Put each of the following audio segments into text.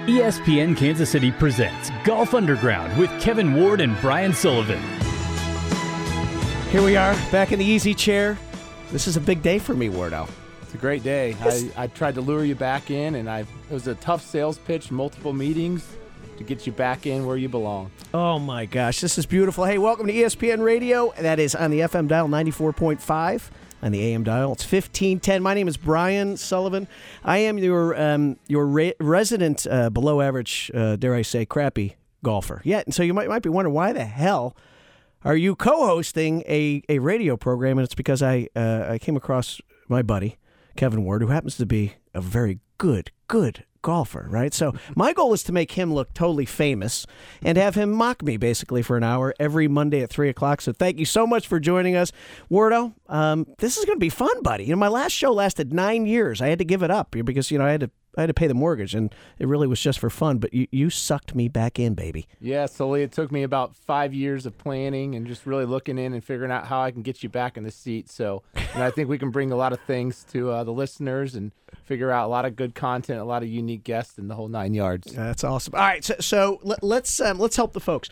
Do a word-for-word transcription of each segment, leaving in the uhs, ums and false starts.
E S P N Kansas City presents Golf Underground with Kevin Ward and Brian Sullivan. Here we are, back in the easy chair. This is a big day for me, Wardo. It's a great day. I, I tried to lure you back in, and I it was a tough sales pitch, multiple meetings to get you back in where you belong. Oh, my gosh. This is beautiful. Hey, welcome to E S P N Radio. That is on the F M dial, ninety-four point five. On the A M dial, it's fifteen ten. My name is Brian Sullivan. I am your um, your re- resident uh, below average, uh, dare I say, crappy golfer. Yeah, and so you might might be wondering, why the hell are you co-hosting a, a radio program? And it's because I uh, I came across my buddy, Kevin Ward, who happens to be a very good, good golfer, right? So my goal is to make him look totally famous and have him mock me basically for an hour every Monday at three o'clock. So thank you so much for joining us. Wardo, um, this is going to be fun, buddy. You know, my last show lasted nine years. I had to give it up because, you know, I had to I had to pay the mortgage, and it really was just for fun. But you, you sucked me back in, baby. Yeah, Sully, it took me about five years of planning and just really looking in and figuring out how I can get you back in the seat. So, and I think we can bring a lot of things to uh, the listeners and figure out a lot of good content, a lot of unique guests, and the whole nine yards. That's awesome. All right, so, so let, let's um, let's help the folks.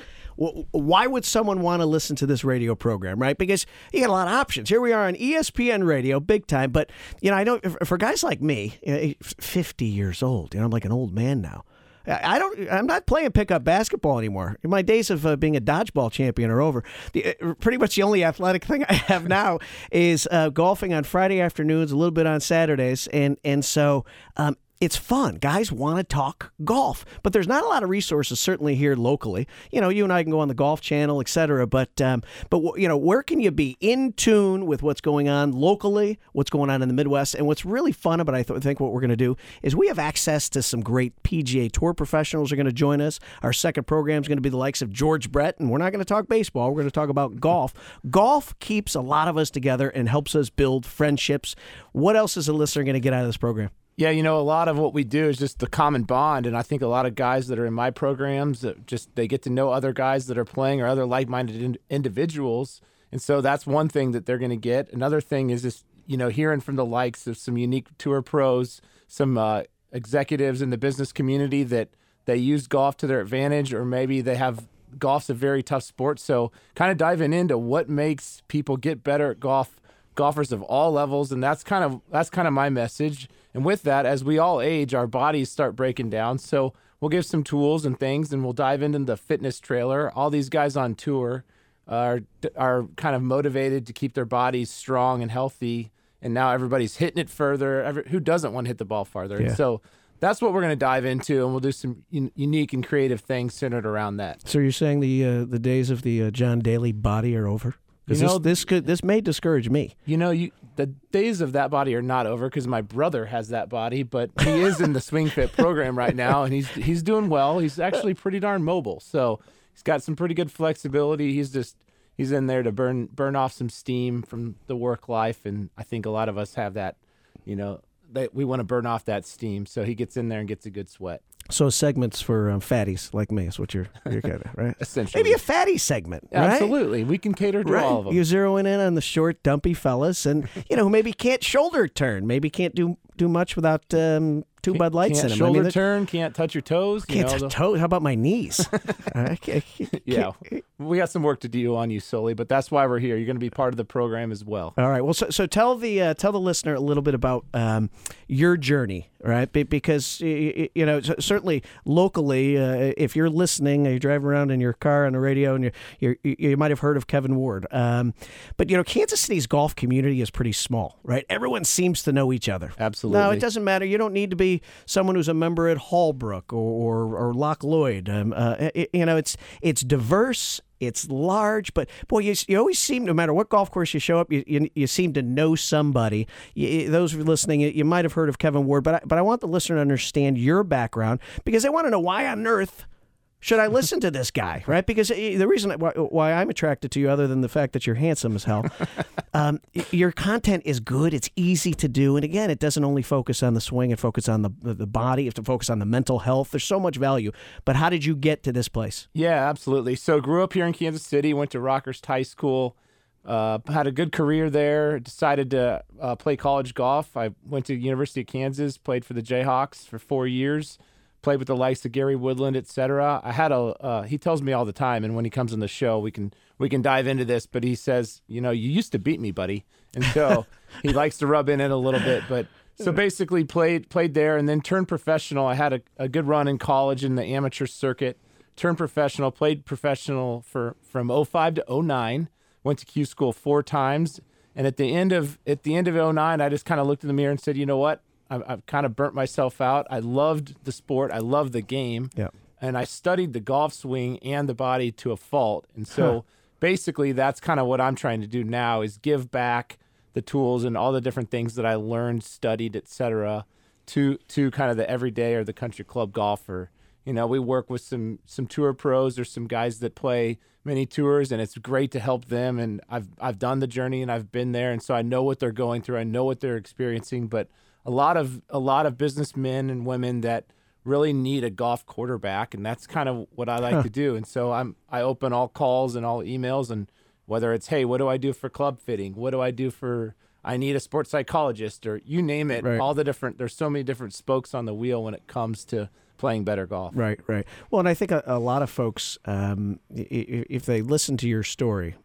Why would someone want to listen to this radio program, right? Because you got a lot of options. Here we are on E S P N Radio, big time. But, you know, I know for guys like me, fifty years old, you know, I'm like an old man now. I don't. I'm not playing pickup basketball anymore. My days of uh, being a dodgeball champion are over. The, uh, pretty much the only athletic thing I have now is uh, golfing on Friday afternoons, a little bit on Saturdays, and and so um, it's fun. Guys want to talk golf, but there's not a lot of resources, certainly here locally. You know, you and I can go on the Golf Channel, et cetera. But, um, but you know, where can you be in tune with what's going on locally, what's going on in the Midwest? And what's really fun about I th- think what we're going to do is we have access to some great P G A Tour professionals who are going to join us. Our second program is going to be the likes of George Brett, and we're not going to talk baseball. We're going to talk about golf. Golf keeps a lot of us together and helps us build friendships. What else is a listener going to get out of this program? Yeah, you know, a lot of what we do is just the common bond, and I think a lot of guys that are in my programs, that just they get to know other guys that are playing or other like-minded in- individuals, and so that's one thing that they're going to get. Another thing is just, you know, hearing from the likes of some unique tour pros, some uh, executives in the business community that they use golf to their advantage, or maybe they have golf's a very tough sport, so kind of diving into what makes people get better at golf, golfers of all levels, and that's kind of that's kind of my message. And with that, as we all age, our bodies start breaking down. So we'll give some tools and things, and we'll dive into the fitness trailer. All these guys on tour are are kind of motivated to keep their bodies strong and healthy. And now everybody's hitting it further. Every, who doesn't want to hit the ball farther? Yeah. And so that's what we're going to dive into, and we'll do some un- unique and creative things centered around that. So you're saying the uh, the days of the uh, John Daly body are over? Because You know, this this could this may discourage me. You know, you the days of that body are not over because my brother has that body, but he is in the Swing Fit program right now, and he's he's doing well. He's actually pretty darn mobile, so he's got some pretty good flexibility. He's just he's in there to burn burn off some steam from the work life, and I think a lot of us have that. You know, that we want to burn off that steam, so he gets in there and gets a good sweat. So segments for um, fatties like me is what you're you're kind of right. Essentially, Maybe a fatty segment, right? Absolutely, we can cater to Right. all of them. You're zeroing in on the short, dumpy fellas, and you know who maybe can't shoulder turn, maybe can't do do much without um, two Bud Lights can't in them. shoulder I mean, turn, can't touch your toes. You can't know, t- the- toe. How about my knees? I can't- Yeah, we got some work to do on you, Sully, but that's why we're here. You're going to be part of the program as well. All right. Well, so, so tell the uh, tell the listener a little bit about um, your journey, right? Be- because y- you know, c- certainly locally, uh, if you're listening, you're driving around in your car on the radio, and you're, you're, you might have heard of Kevin Ward. Um, but you know, Kansas City's golf community is pretty small, right? Everyone seems to know each other. Absolutely. No, it doesn't matter. You don't need to be someone who's a member at Hallbrook or or, or Loch Lloyd. Um, uh, it, you know, it's it's diverse. It's large, but boy, you, you always seem, no matter what golf course you show up, you you, you seem to know somebody. You, those who are listening, you, you might have heard of Kevin Ward, but I, but I want the listener to understand your background because they want to know why on earth should I listen to this guy, right? Because the reason why, why I'm attracted to you, other than the fact that you're handsome as hell, um, your content is good. It's easy to do. And again, it doesn't only focus on the swing. It focuses on the, the body. You have to focus on the mental health. There's so much value. But how did you get to this place? Yeah, absolutely. So grew up here in Kansas City, went to Rockhurst High School, uh, had a good career there, decided to uh, play college golf. I went to University of Kansas, played for the Jayhawks for four years. played with the likes of Gary Woodland, et cetera. I had a, uh, he tells me all the time, and when he comes on the show, we can we can dive into this, but he says, you know, you used to beat me, buddy. And so he likes to rub in it a little bit. But so basically played played there and then turned professional. I had a, a good run in college in the amateur circuit, turned professional, played professional for from oh five to oh nine, went to Q school four times. And at the end of at the end of oh nine, I just kind of looked in the mirror and said, you know what? I've, I've kind of burnt myself out. I loved the sport. I loved the game. Yeah. And I studied the golf swing and the body to a fault. And so Huh. basically that's kind of what I'm trying to do now is give back the tools and all the different things that I learned, studied, et cetera, to to kind of the everyday or the country club golfer. You know, we work with some some tour pros. There's some guys that play many tours, and it's great to help them. And I've I've done the journey and I've been there, and so I know what they're going through. I know what they're experiencing. But a lot of a lot of businessmen and women that really need a golf quarterback, and that's kind of what I like Huh. to do. And so I'm I open all calls and all emails, and whether it's, hey, what do I do for club fitting? What do I do for, I need a sports psychologist, or you name it, Right. all the different, there's so many different spokes on the wheel when it comes to playing better golf. Right, right. Well, and I think a, a lot of folks, um, i- i- if they listen to your story,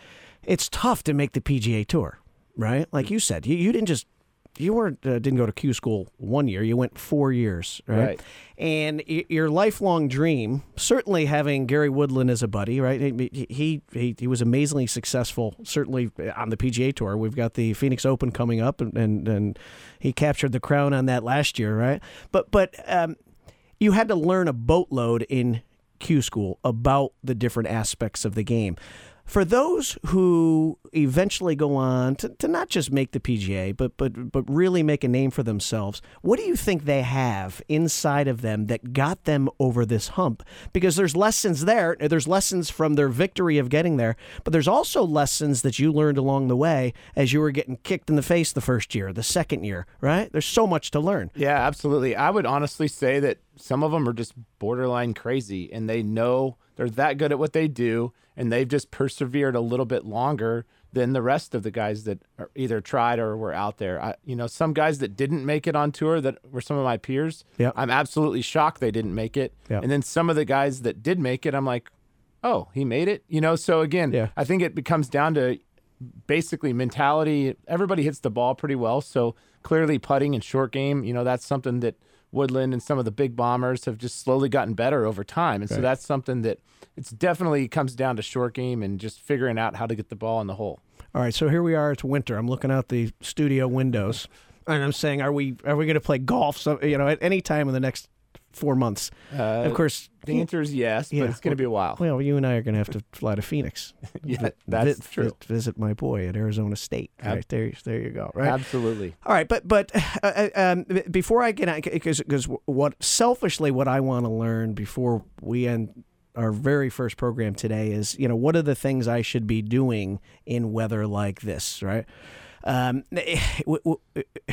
it's tough to make the P G A Tour, right? Like you said, you, you didn't just, you weren't uh, didn't go to Q school one year. You went four years, right? Right. And y- your lifelong dream, certainly having Gary Woodland as a buddy, right? He he he, he was amazingly successful, certainly on the P G A Tour. We've got the Phoenix Open coming up, and and, and he captured the crown on that last year, right? But but um, you had to learn a boatload in Q school about the different aspects of the game. For those who eventually go on to, to not just make the P G A, but but but really make a name for themselves, what do you think they have inside of them that got them over this hump? Because there's lessons there. There's lessons from their victory of getting there, but there's also lessons that you learned along the way as you were getting kicked in the face the first year, the second year, right? There's so much to learn. Yeah, absolutely. I would honestly say that some of them are just borderline crazy, and they know they're that good at what they do, and they've just persevered a little bit longer than the rest of the guys that are either tried or were out there. I, you know, some guys that didn't make it on tour that were some of my peers, Yep. I'm absolutely shocked they didn't make it. Yep. And then some of the guys that did make it, I'm like, oh, he made it? You know, so again, Yeah. I think it becomes down to basically mentality. Everybody hits the ball pretty well, so clearly putting and short game, you know, that's something that Woodland and some of the big bombers have just slowly gotten better over time. And so Right. that's something that it's definitely comes down to short game and just figuring out how to get the ball in the hole. All right, so here we are. It's winter. I'm looking out the studio windows, and I'm saying, are we are we going to play golf? So you know, at any time in the next four months? Uh, of course, The answer is yes, Yeah. but it's going to be a while. well, you and I are going to have to fly to Phoenix. Yeah, Vi- that's vi- true. vi- Visit my boy at Arizona State. Ab- Right there, there you go. Right. Absolutely. All right, but but uh, um, before I get on, because because what selfishly what I want to learn before we end our very first program today is, you know, what are the things I should be doing in weather like this, right? Um, w- w-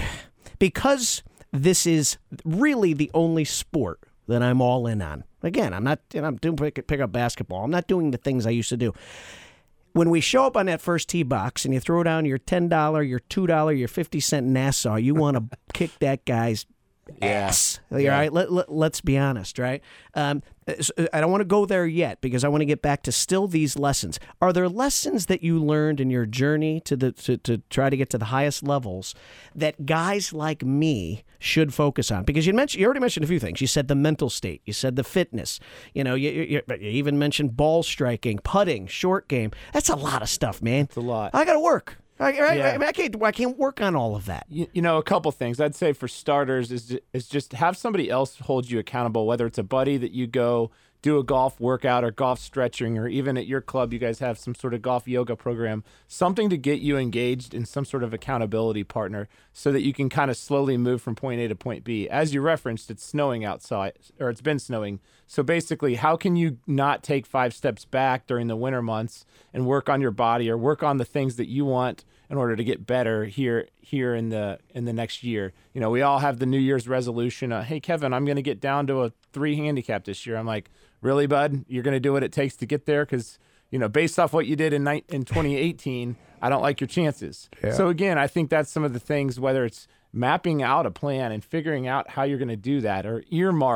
because this is really the only sport that I'm all in on. Again, I'm not, you know, I'm doing pick, pick up basketball. I'm not doing the things I used to do. When we show up on that first tee box and you throw down your ten dollars, your two dollars, your fifty cent Nassau, you want to kick that guy's Yeah. ass. All Yeah. right, let, let, let's be honest, right? Um, so I don't want to go there yet because I want to get back to still these lessons. Are there lessons that you learned in your journey to the to, to try to get to the highest levels that guys like me should focus on? Because you mentioned, you already mentioned a few things. You said the mental state. You said the fitness. You know, you, you, you even mentioned ball striking, putting, short game. That's a lot of stuff, man. It's a lot. I got to work. I, I, Yeah. I, mean, I can't. I can't work on all of that. You, you know, a couple things I'd say for starters is ju- is just have somebody else hold you accountable, whether it's a buddy that you go do a golf workout or golf stretching, or even at your club you guys have some sort of golf yoga program, something to get you engaged in some sort of accountability partner so that you can kind of slowly move from point A to point B. As you referenced, it's snowing outside, or it's been snowing. So basically, how can you not take five steps back during the winter months and work on your body or work on the things that you want in order to get better here here in the in the next year? You know, we all have the New Year's resolution. Uh, hey, Kevin, I'm going to get down to a three handicap this year. I'm like, really, bud? You're going to do what it takes to get there? Because, you know, based off what you did in ni- in twenty eighteen, I don't like your chances. Yeah. So again, I think that's some of the things, whether it's mapping out a plan and figuring out how you're going to do that, or earmark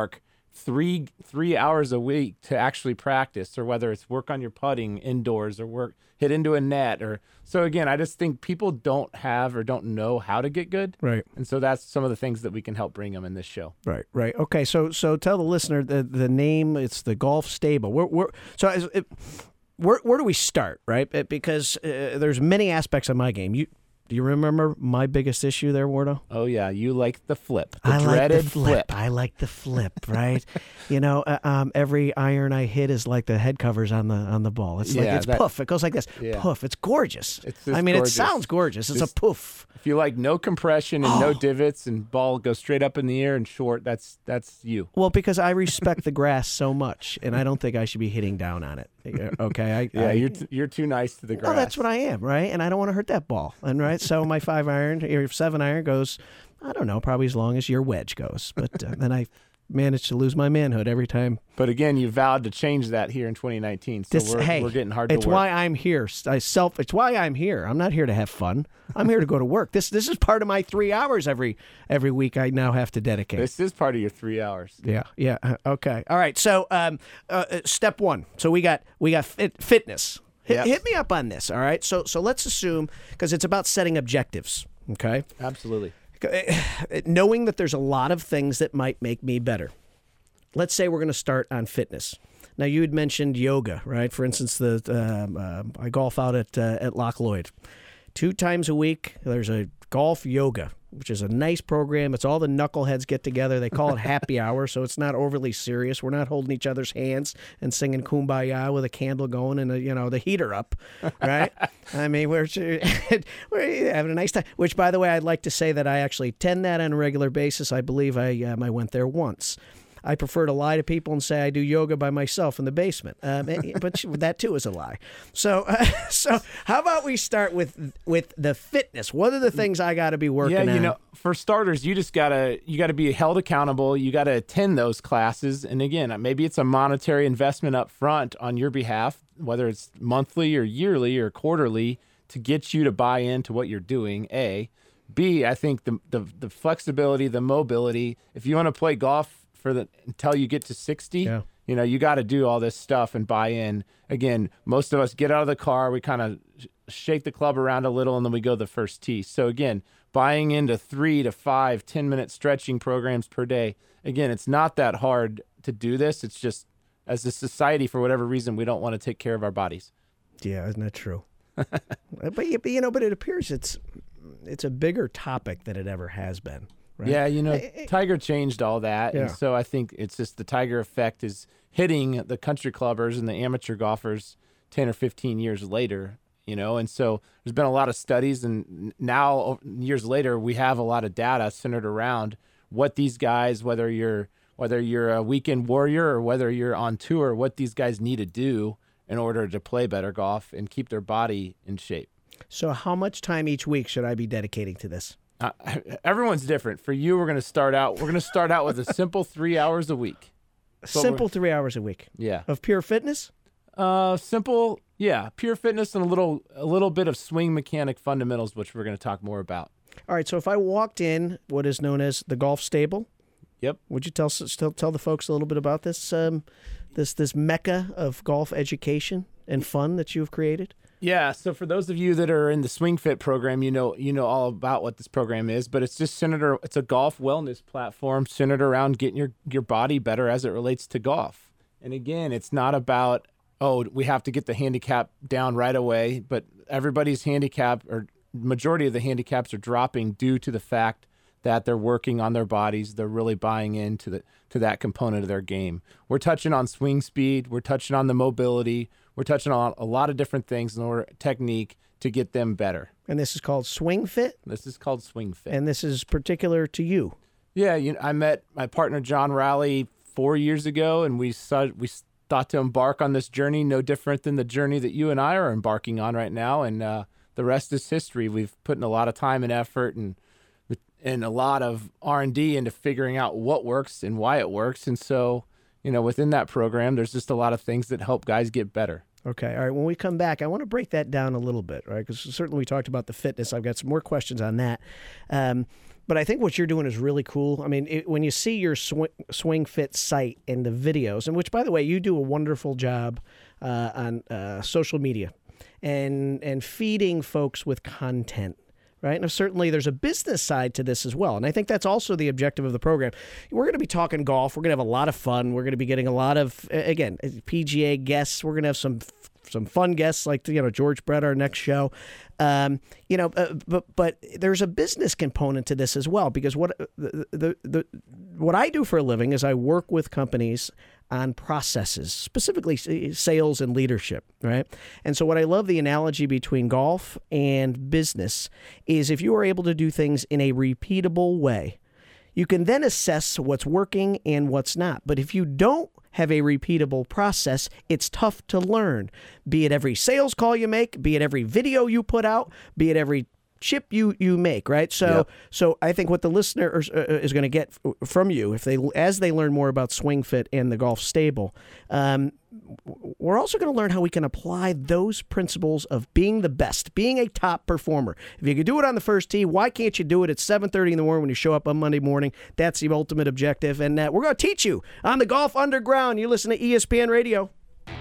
three three hours a week to actually practice, or whether it's work on your putting indoors or work hit into a net. Or so again, I just think people don't have or don't know how to get good, Right. and so that's some of the things that we can help bring them in this show. Right, right. Okay, so so tell the listener the the name. It's the Golf Stable. Where, where, so is it, where where do we start? Right, It- because uh, there's many aspects of my game. You do you remember my biggest issue there, Wardo? Oh yeah, you like the flip, the I like dreaded the flip. I like the flip. Right. you know, uh, um, every iron I hit is like the head covers on the on the ball. It's like Yeah, it's that- poof. It goes like this. Yeah. Poof. It's gorgeous. It's just I mean, gorgeous. it sounds gorgeous. It's Just- a poof. If you like no compression and no divots and ball goes straight up in the air and short, that's that's you. Well, because I respect the grass so much, and I don't think I should be hitting down on it. Okay, I, Yeah, I, you're t- you're too nice to the grass. well, that's what I am, right? And I don't want to hurt that ball, and right. So my five iron or seven iron goes, I don't know, probably as long as your wedge goes. But uh, then I manage to lose my manhood every time. But again, you vowed to change that here in twenty nineteen, so This, we're, hey, we're getting hard it's to work. why I'm here. I self. It's why I'm here. I'm not here to have fun. I'm here to go to work. This this is part of my three hours every every week. I now have to dedicate. This is part of your three hours. Yeah, yeah. uh, Okay. All right. So, um, uh, uh, step one. So we got we got fit, fitness. Hit, Yep. hit me up on this. All right. So so let's assume because it's about setting objectives. Okay. Absolutely. Knowing that there's a lot of things that might make me better. Let's say we're going to start on fitness. Now you had mentioned yoga, right? For instance, the um, uh, I golf out at uh, at Loch Lloyd. Two times a week, there's a golf yoga, which is a nice program. It's all the knuckleheads get together. They call it happy hour, so it's not overly serious. We're not holding each other's hands and singing Kumbaya with a candle going and a, you know the heater up, right? I mean, we're we're having a nice time. Which, by the way, I'd like to say that I actually attend that on a regular basis. I believe I um, I went there once. I prefer to lie to people and say I do yoga by myself in the basement, um, but that too is a lie. So, uh, so how about we start with with the fitness? What are the things I got to be working Yeah, on? you know, for starters, you just gotta you gotta be held accountable. You gotta attend those classes, and again, maybe it's a monetary investment up front on your behalf, whether it's monthly or yearly or quarterly, to get you to buy into what you're doing. A, B, I think the the, the flexibility, the mobility. If you want to play golf for the until you get to sixty, Yeah. you know, you got to do all this stuff and buy in. Again, most of us get out of the car, we kind of sh- shake the club around a little, and then we go to the first tee. So again, buying into three to five, ten minute stretching programs per day. Again, it's not that hard to do this. It's just as a society, for whatever reason, we don't want to take care of our bodies. Yeah, isn't that true? but, you- but you know, but it appears it's it's a bigger topic than it ever has been. Right? Yeah, you know, Hey, hey, Tiger changed all that. Yeah. And so I think it's just the Tiger effect is hitting the country clubbers and the amateur golfers ten or fifteen years later, you know. And so there's been a lot of studies, and now years later, we have a lot of data centered around what these guys, whether you're whether you're a weekend warrior or whether you're on tour, what these guys need to do in order to play better golf and keep their body in shape. So, how much time each week should I be dedicating to this? Uh, everyone's different. For you, we're going to start out. We're going to start out with a simple three hours a week. Simple three hours a week Yeah. of pure fitness. Uh, simple. Yeah. Pure fitness and a little, a little bit of swing mechanic fundamentals, which we're going to talk more about. All right. So, if I walked in what is known as the golf stable, Yep. would you tell tell, tell the folks a little bit about this um, this this mecca of golf education and fun that you've created? Yeah. So for those of you that are in the Swing Fit program, you know, you know all about what this program is, but it's just centered. ar- It's a golf wellness platform centered around getting your your body better as it relates to golf. And again, it's not about, oh, we have to get the handicap down right away, but everybody's handicap or majority of the handicaps are dropping due to the fact that they're working on their bodies. They're really buying into the to that component of their game. We're touching on swing speed. We're touching on the mobility. We're touching on a lot of different things in order technique to get them better. And this is called Swing Fit, This is called Swing Fit. and this is particular to you. Yeah, you know, I met my partner John Rowley four years ago, and we saw, we thought to embark on this journey, no different than the journey that you and I are embarking on right now. And uh, the rest is history. We've put in a lot of time and effort and and a lot of R and D into figuring out what works and why it works. And so, you know, within that program, there's just a lot of things that help guys get better. Okay. All right. When we come back, I want to break that down a little bit, right? Because certainly we talked about the fitness. I've got some more questions on that. Um, but I think what you're doing is really cool. I mean, it, when you see your swing, Swing Fit site and the videos, and which, by the way, you do a wonderful job uh, on uh, social media and and feeding folks with content. Right. And certainly there's a business side to this as well. And I think that's also the objective of the program. We're going to be talking golf. We're going to have a lot of fun. We're going to be getting a lot of, again, P G A guests. We're going to have some some fun guests like, you know, George Brett, our next show. Um, you know, uh, but but there's a business component to this as well, because what the, the, the what I do for a living is I work with companies on processes, specifically sales and leadership, right? And so what I love the analogy between golf and business is if you are able to do things in a repeatable way, you can then assess what's working and what's not. But if you don't have a repeatable process, it's tough to learn, be it every sales call you make, be it every video you put out, be it every chip you you make, right? So yep. so I think what the listener is, uh, is going to get f- from you, if they as they learn more about Swing Fit and the Golf Stable, um, we're also going to learn how we can apply those principles of being the best, being a top performer. If you can do it on the first tee, why can't you do it at seven thirty in the morning when you show up on Monday morning? That's the ultimate objective, and uh, we're going to teach you on the Golf Underground. You listen to E S P N Radio.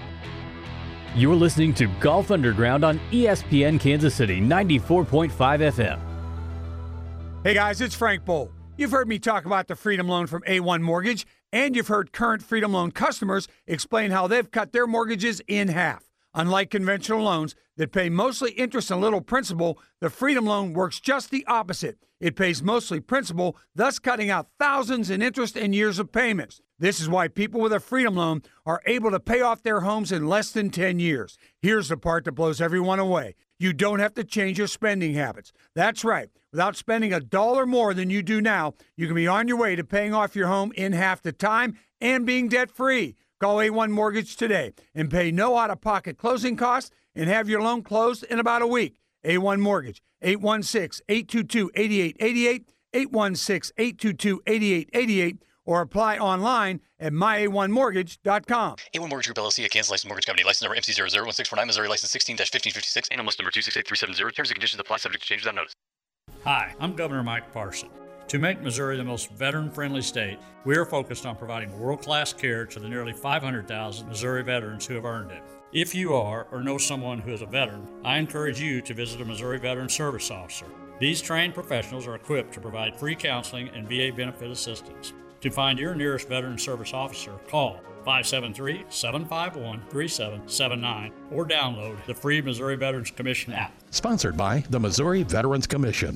You're listening to Golf Underground on E S P N Kansas City, ninety-four point five F M. Hey guys, it's Frank Bowl. You've heard me talk about the Freedom Loan from A one Mortgage, and you've heard current Freedom Loan customers explain how they've cut their mortgages in half. Unlike conventional loans that pay mostly interest and little principal, the Freedom Loan works just the opposite. It pays mostly principal, thus cutting out thousands in interest and years of payments. This is why people with a Freedom Loan are able to pay off their homes in less than ten years. Here's the part that blows everyone away. You don't have to change your spending habits. That's right. Without spending a dollar more than you do now, you can be on your way to paying off your home in half the time and being debt-free. Call A one Mortgage today and pay no out-of-pocket closing costs and have your loan closed in about a week. A one Mortgage, eight one six, eight two two, eight eight eight eight, eight one six, eight two two, eight eight eight eight, or apply online at my a one mortgage dot com. A one Mortgage Group, L L C, a Kansas licensed mortgage company. License number M C zero zero one six four nine, Missouri license sixteen dash fifteen fifty-six, and almost number two six eight three seven zero. Terms and conditions apply, subject to change without notice. Hi, I'm Governor Mike Parson. To make Missouri the most veteran-friendly state, we are focused on providing world-class care to the nearly five hundred thousand Missouri veterans who have earned it. If you are or know someone who is a veteran, I encourage you to visit a Missouri Veteran Service Officer. These trained professionals are equipped to provide free counseling and V A benefit assistance. To find your nearest Veteran Service Officer, call five seven three, seven five one, three seven seven nine or download the free Missouri Veterans Commission app. Sponsored by the Missouri Veterans Commission.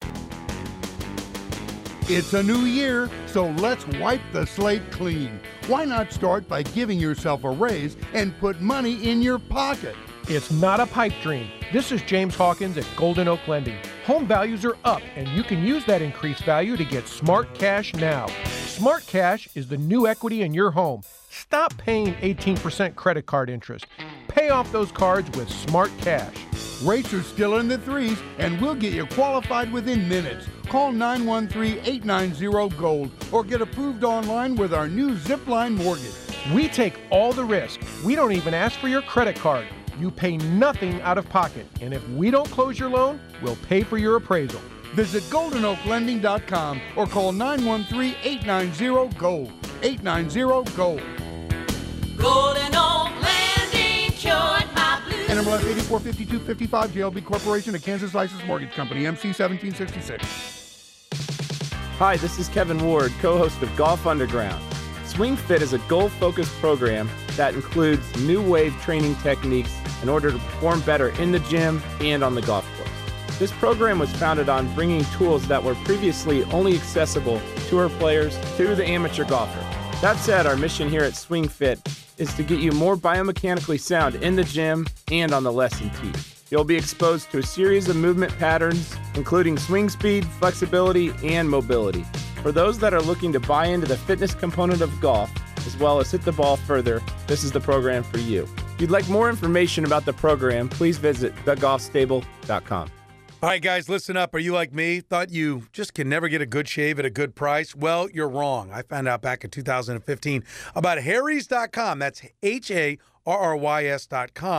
It's a new year, so let's wipe the slate clean. Why not start by giving yourself a raise and put money in your pocket? It's not a pipe dream. This is James Hawkins at Golden Oak Lending. Home values are up, and you can use that increased value to get Smart Cash now. Smart Cash is the new equity in your home. Stop paying eighteen percent credit card interest. Pay off those cards with Smart Cash. Rates are still in the threes, and we'll get you qualified within minutes. Call nine one three, eight nine zero, GOLD or get approved online with our new Zipline mortgage. We take all the risk. We don't even ask for your credit card. You pay nothing out of pocket, and if we don't close your loan, we'll pay for your appraisal. Visit golden oak lending dot com or call nine one three, eight nine zero, GOLD. eight nine zero, GOLD. Golden Oak Lending cured my blues. N M L S eighty-four fifty-two fifty-five, J L B Corporation, a Kansas licensed mortgage company, M C seventeen sixty-six. Hi, this is Kevin Ward, co-host of Golf Underground. Swing Fit is a goal-focused program that includes new wave training techniques in order to perform better in the gym and on the golf course. This program was founded on bringing tools that were previously only accessible to tour players to the amateur golfer. That said, our mission here at Swing Fit is to get you more biomechanically sound in the gym and on the lesson tee. You'll be exposed to a series of movement patterns, including swing speed, flexibility, and mobility. For those that are looking to buy into the fitness component of golf, as well as hit the ball further, this is the program for you. If you'd like more information about the program, please visit the golf stable dot com. All right, guys, listen up. Are you like me? Thought you just can never get a good shave at a good price? Well, you're wrong. I found out back in two thousand fifteen about Harry's dot com. That's H A R R Y S dot com.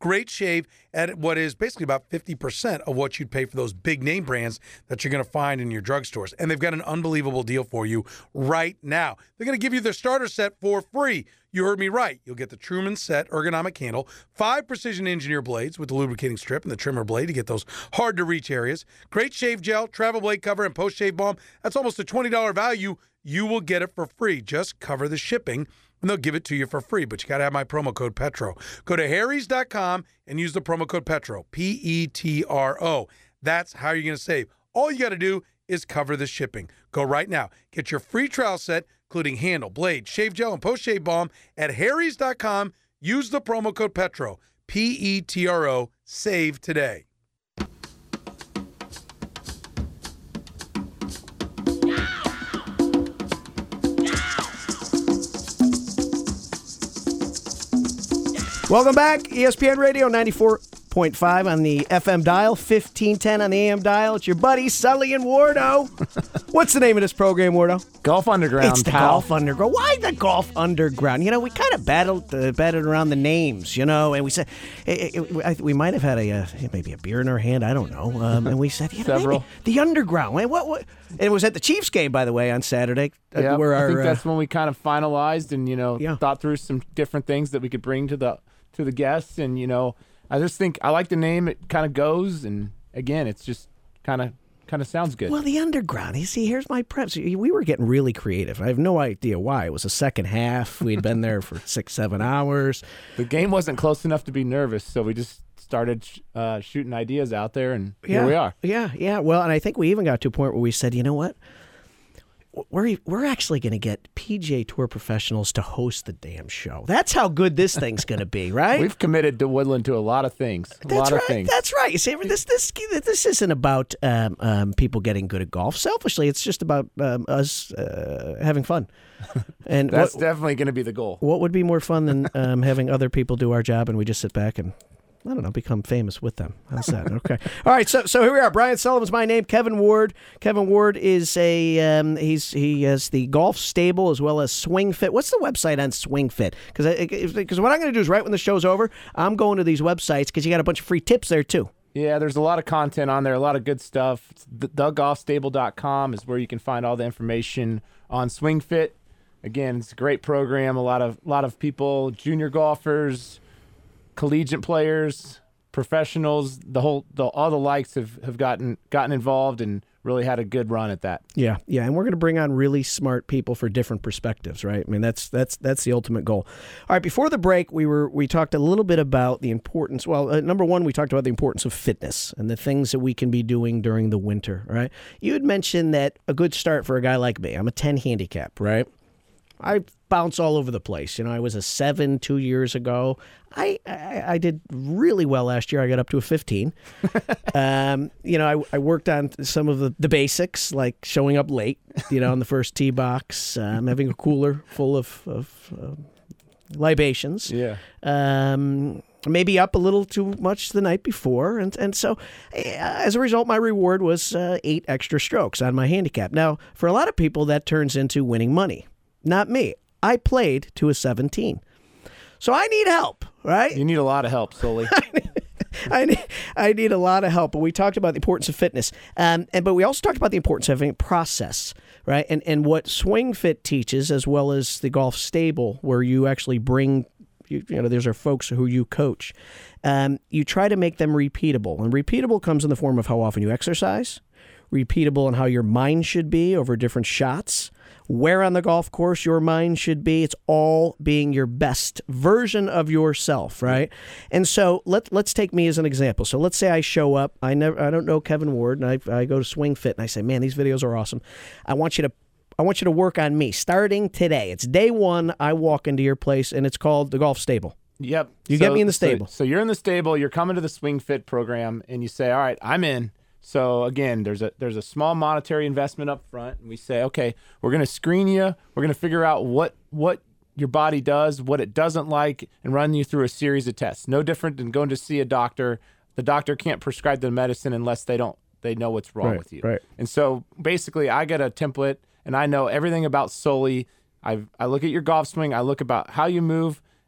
Great shave at what is basically about fifty percent of what you'd pay for those big name brands that you're going to find in your drugstores. And they've got an unbelievable deal for you right now. They're going to give you their starter set for free. You heard me right. You'll get the Truman Set ergonomic handle, five precision engineer blades with the lubricating strip and the trimmer blade to get those hard-to-reach areas, great shave gel, travel blade cover, and post-shave balm. That's almost a twenty dollars value. You will get it for free. Just cover the shipping, and they'll give it to you for free. But you got to have my promo code Petro. Go to harrys dot com and use the promo code Petro, P E T R O. That's how you're going to save. All you got to do is cover the shipping. Go right now. Get your free trial set, including handle, blade, shave gel, and post-shave balm at harrys dot com. Use the promo code Petro, P E T R O. Save today. Welcome back. E S P N Radio ninety-four point five on the F M dial, fifteen ten on the A M dial. It's your buddy Sully and Wardo. What's the name of this program, Wardo? Golf Underground. It's the pal. Golf Underground. Why the Golf Underground? You know, we kind of battled uh, battled around the names, you know, and we said it, it, I, we might have had a uh, maybe a beer in our hand. I don't know. Um, and we said, you know, Several. maybe the Underground. What, what, what? And it was at the Chiefs game, by the way, on Saturday. Uh, Yeah, where I our, think that's uh, when we kind of finalized and, you know, Yeah. thought through some different things that we could bring to the to the guests. And, you know, I just think I like the name. It kind of goes. And, again, it's just kind of kind of sounds good. Well, the Underground. You see, here's my preps. We were getting really creative. I have no idea why. It was a second half. We'd been there for six, seven hours. The game wasn't close enough to be nervous, so we just started uh, shooting ideas out there, and Yeah, here we are. Yeah, yeah. Well, and I think we even got to a point where we said, you know what? We're we're actually going to get P G A Tour professionals to host the damn show. That's how good this thing's going to be, right? We've committed to Woodland to a lot of things. A That's lot right. of things. That's right. You see, this this this isn't about um, um, people getting good at golf. Selfishly, it's just about um, us uh, having fun. And That's what, definitely going to be the goal. what would be more fun than um, having other people do our job and we just sit back and, I don't know, become famous with them. How's that? Okay. All right. So so here we are. Brian Sullivan's my name. Kevin Ward. Kevin Ward is a um, he's he has the Golf Stable as well as Swing Fit. What's the website on Swing Fit? Because because what I'm going to do is right when the show's over, I'm going to these websites because you got a bunch of free tips there too. Yeah, there's a lot of content on there, a lot of good stuff. the golf stable dot com is where you can find all the information on Swing Fit. Again, it's a great program. A lot of lot of people, junior golfers, collegiate players, professionals, the whole the, all the likes have, have gotten gotten involved and really had a good run at that. Yeah, yeah, and we're going to bring on really smart people for different perspectives, right? I mean, that's that's that's the ultimate goal. All right, before the break, we were we talked a little bit about the importance. Well, uh, number one, we talked about the importance of fitness and the things that we can be doing during the winter, right? You had mentioned that a good start for a guy like me. I'm a ten handicap, right? I bounce all over the place. You know, I was a seven two years ago. I, I I did really well last year. I got up to a fifteen. um, you know, I, I worked on some of the, the basics, like showing up late, you know, in the first tee box, um, having a cooler full of, of uh, libations. Yeah. Um, maybe up a little too much the night before. And, and so uh, as a result, my reward was uh, eight extra strokes on my handicap. Now, for a lot of people, that turns into winning money. Not me. I played to a seventeen. So I need help, right? You need a lot of help, Sully. I need, I need a lot of help. But we talked about the importance of fitness. Um, and but we also talked about the importance of having a process, right? And and what Swing Fit teaches, as well as the Golf Stable, where you actually bring, you, you know, those are folks who you coach. Um, you try to make them repeatable. And repeatable comes in the form of how often you exercise, repeatable in how your mind should be over different shots, where on the golf course your mind should be. It's all being your best version of yourself, right? And so let, let's take me as an example. So let's say I show up. I never, I don't know Kevin Ward, and I, I go to Swing Fit, and I say, man, these videos are awesome. I want you to I want you to work on me starting today. It's day one. I walk into your place, and it's called the Golf Stable. Yep. You So- get me in the so- stable. So, you're in the stable. You're coming to the Swing Fit program, and you say, all right, I'm in. So again, there's a there's a small monetary investment up front, and we say, okay, we're going to screen you. We're going to figure out what what your body does, what it doesn't like, and run you through a series of tests. No different than going to see a doctor. The doctor can't prescribe the medicine unless they don't they know what's wrong Right, with you. right. And so basically, I get a template, and I know everything about Sully. I I look at your golf swing. I look about how you move.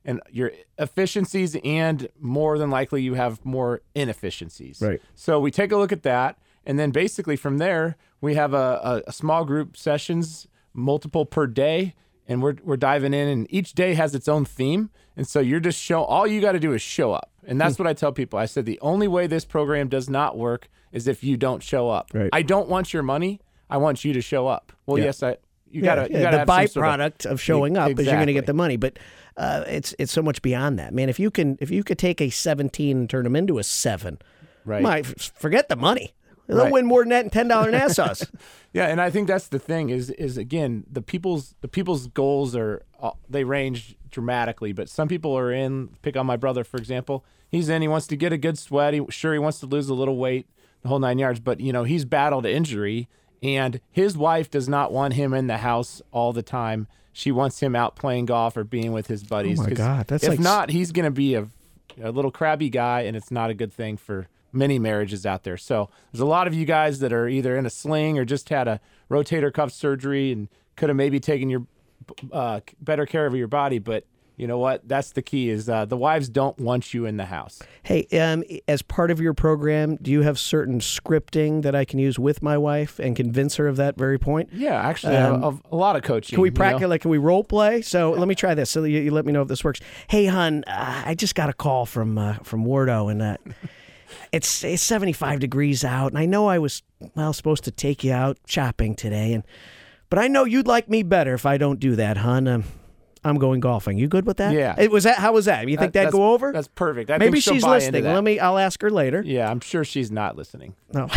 and your efficiencies, and more than likely you have more inefficiencies. Right. So we take a look at that, and then basically from there we have a, a, a small group sessions, multiple per day, and we're we're diving in, and each day has its own theme, and so you're just show. All you got to do is show up, and that's what I tell people. I said the only way this program does not work is if you don't show up. Right. I don't want your money. I want you to show up. Well, Yeah. yes, I. You Yeah, gotta. yeah, You gotta the have some sort byproduct of, showing up is you're going to Exactly. get the money, but uh, it's it's so much beyond that, man. If you can if you could take a seventeen and turn them into a seven, Right. my, forget the money. They'll Right. win more than that in ten dollar Nassau's. Yeah, and I think that's the thing is is again the people's the people's goals are uh, they range dramatically, but some people are in. Pick on my brother for example. He's in. He wants to get a good sweat. He, sure, he wants to lose a little weight, the whole nine yards. But you know he's battled injury, and his wife does not want him in the house all the time. She wants him out playing golf or being with his buddies. Oh my 'cause God, that's if like- not, he's going to be a a little crabby guy, and it's not a good thing for many marriages out there. So there's a lot of you guys that are either in a sling or just had a rotator cuff surgery and could have maybe taken your uh, better care of your body. But you know what? That's the key is uh, the wives don't want you in the house. Hey, um, as part of your program, do you have certain scripting that I can use with my wife and convince her of that very point? Yeah, actually, Um, a, a lot of coaching. Can we you know? practice? Like, can we role play? So let me try this. So you, you let me know if this works. Hey, hon, uh, I just got a call from uh, from Wardo, and uh, it's it's seventy-five degrees out, and I know I was well supposed to take you out shopping today, and but I know you'd like me better if I don't do that, hon. Um, I'm going golfing. You good with that? Yeah. It was that. How was that? You think That- that'd go over? That's perfect. I Maybe think she'll she's buy into listening. that. Let me. I'll ask her later. Yeah, I'm sure she's not listening. No.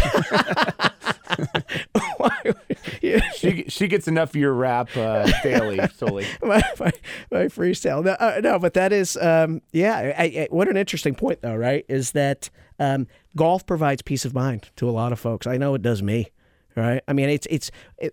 she she gets enough of your rap uh, daily, solely. my, my, my freestyle. No, uh, no, but that is, um, yeah. I, I, what an interesting point, though, right? Is that um, golf provides peace of mind to a lot of folks. I know it does me, right? I mean, it's it's. It,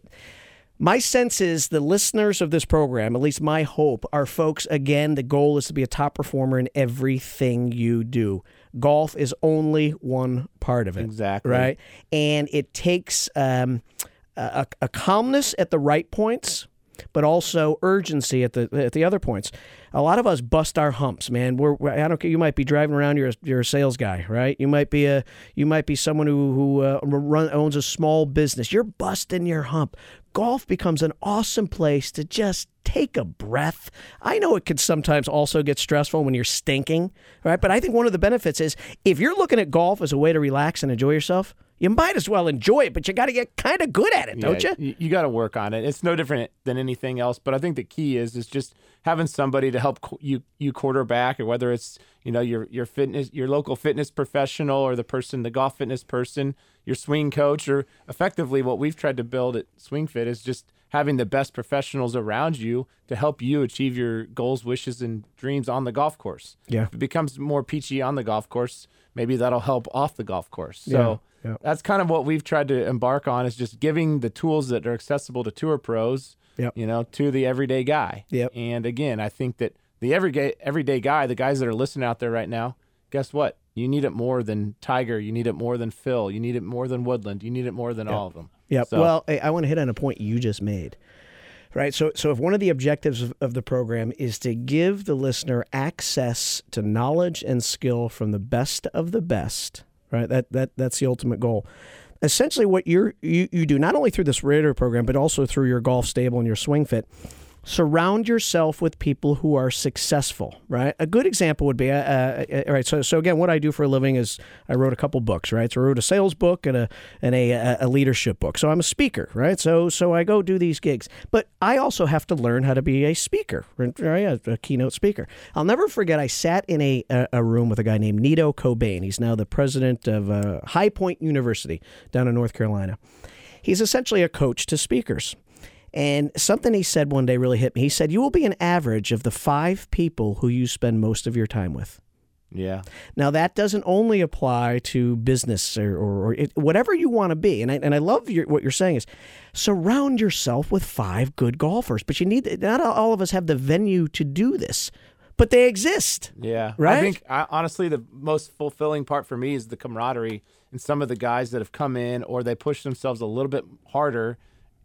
my sense is the listeners of this program, at least my hope, are folks, again, the goal is to be a top performer in everything you do. Golf is only one part of it. Exactly. Right? And it takes um, a, a calmness at the right points, but also urgency at the at the other points. A lot of us bust our humps, man. We're, we're I don't care. You might be driving around. You're a, you're a sales guy, right? You might be a you might be someone who who uh, run, owns a small business. You're busting your hump. Golf becomes an awesome place to just take a breath. I know it could sometimes also get stressful when you're stinking, right? But I think one of the benefits is if you're looking at golf as a way to relax and enjoy yourself, you might as well enjoy it, but you got to get kind of good at it, don't Yeah, you? You, you got to work on it. It's no different than anything else, but I think the key is is just having somebody to help qu- you you quarterback, or whether it's you know your your fitness, your local fitness professional, or the person, the golf fitness person, your swing coach, or effectively what we've tried to build at Swing Fit is just having the best professionals around you to help you achieve your goals, wishes, and dreams on the golf course. Yeah. If it becomes more peachy on the golf course, maybe that'll help off the golf course. So Yeah, yeah. that's kind of what we've tried to embark on, is just giving the tools that are accessible to tour pros, Yep. you know, to the everyday guy. Yep. And again, I think that the everyday everyday guy, the guys that are listening out there right now, guess what? You need it more than Tiger. You need it more than Phil. You need it more than Woodland. You need it more than all of them. Yeah. So- Well, I, I want to hit on a point you just made. Right. So, so if one of the objectives of, of the program is to give the listener access to knowledge and skill from the best of the best, right? That that that's the ultimate goal. Essentially, what you're, you you do not only through this radio program, but also through your golf stable and your Swing Fit. Surround yourself with people who are successful, right? A good example would be, uh, uh, all right, so so again, what I do for a living is I wrote a couple books, right? So I wrote a sales book and a and a, a leadership book. So I'm a speaker, right? So so I go do these gigs. But I also have to learn how to be a speaker, right? A, a keynote speaker. I'll never forget, I sat in a, a, a room with a guy named Nito Cobain. He's now the president of uh, High Point University down in North Carolina. He's essentially a coach to speakers. And something he said one day really hit me. He said, you will be an average of the five people who you spend most of your time with. Yeah. Now, that doesn't only apply to business or, or, or it, whatever you want to be. And I, and I love your, what you're saying is surround yourself with five good golfers. But you need, not all of us have the venue to do this, but they exist. Yeah. Right? I think, I, honestly, the most fulfilling part for me is the camaraderie and some of the guys that have come in or they push themselves a little bit harder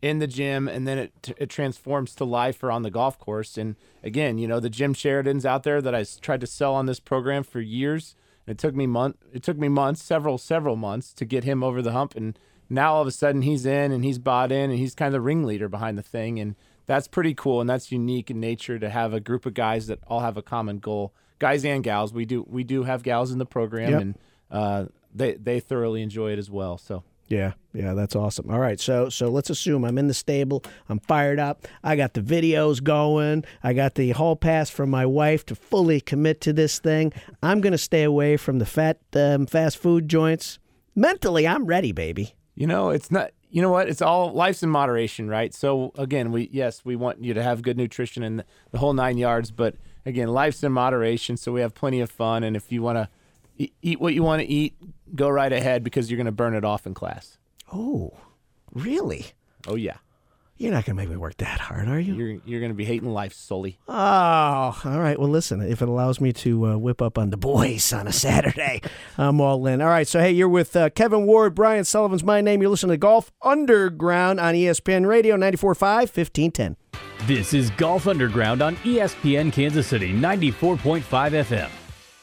in the gym, and then it it transforms to life or on the golf course. And again, you know, the Jim Sheridans out there that I s- tried to sell on this program for years. It took me month. It took me months, several several months, to get him over the hump. And now all of a sudden he's in and he's bought in and he's kind of the ringleader behind the thing. And that's pretty cool. And that's unique in nature to have a group of guys that all have a common goal. Guys and gals. We do we do have gals in the program, Yep. and uh, they they thoroughly enjoy it as well. So. Yeah, yeah, that's awesome. All right, so so let's assume I'm in the stable. I'm fired up. I got the videos going. I got the hall pass from my wife to fully commit to this thing. I'm going to stay away from the fat um, fast food joints. Mentally, I'm ready, baby. You know, it's not. You know what? It's all life's in moderation, right? So again, we yes, we want you to have good nutrition and the whole nine yards. But again, life's in moderation, so we have plenty of fun. And if you want to eat what you want to eat, go right ahead, because you're going to burn it off in class. Oh, really? Oh, yeah. You're not going to make me work that hard, are you? You're you're going to be hating life, Sully. Oh, all right. Well, listen, if it allows me to uh, whip up on the boys on a Saturday, I'm all in. All right, so, hey, you're with uh, Kevin Ward, Brian Sullivan's my name. You're listening to Golf Underground on E S P N Radio, ninety-four point five, fifteen ten. This is Golf Underground on E S P N Kansas City, ninety-four point five F M.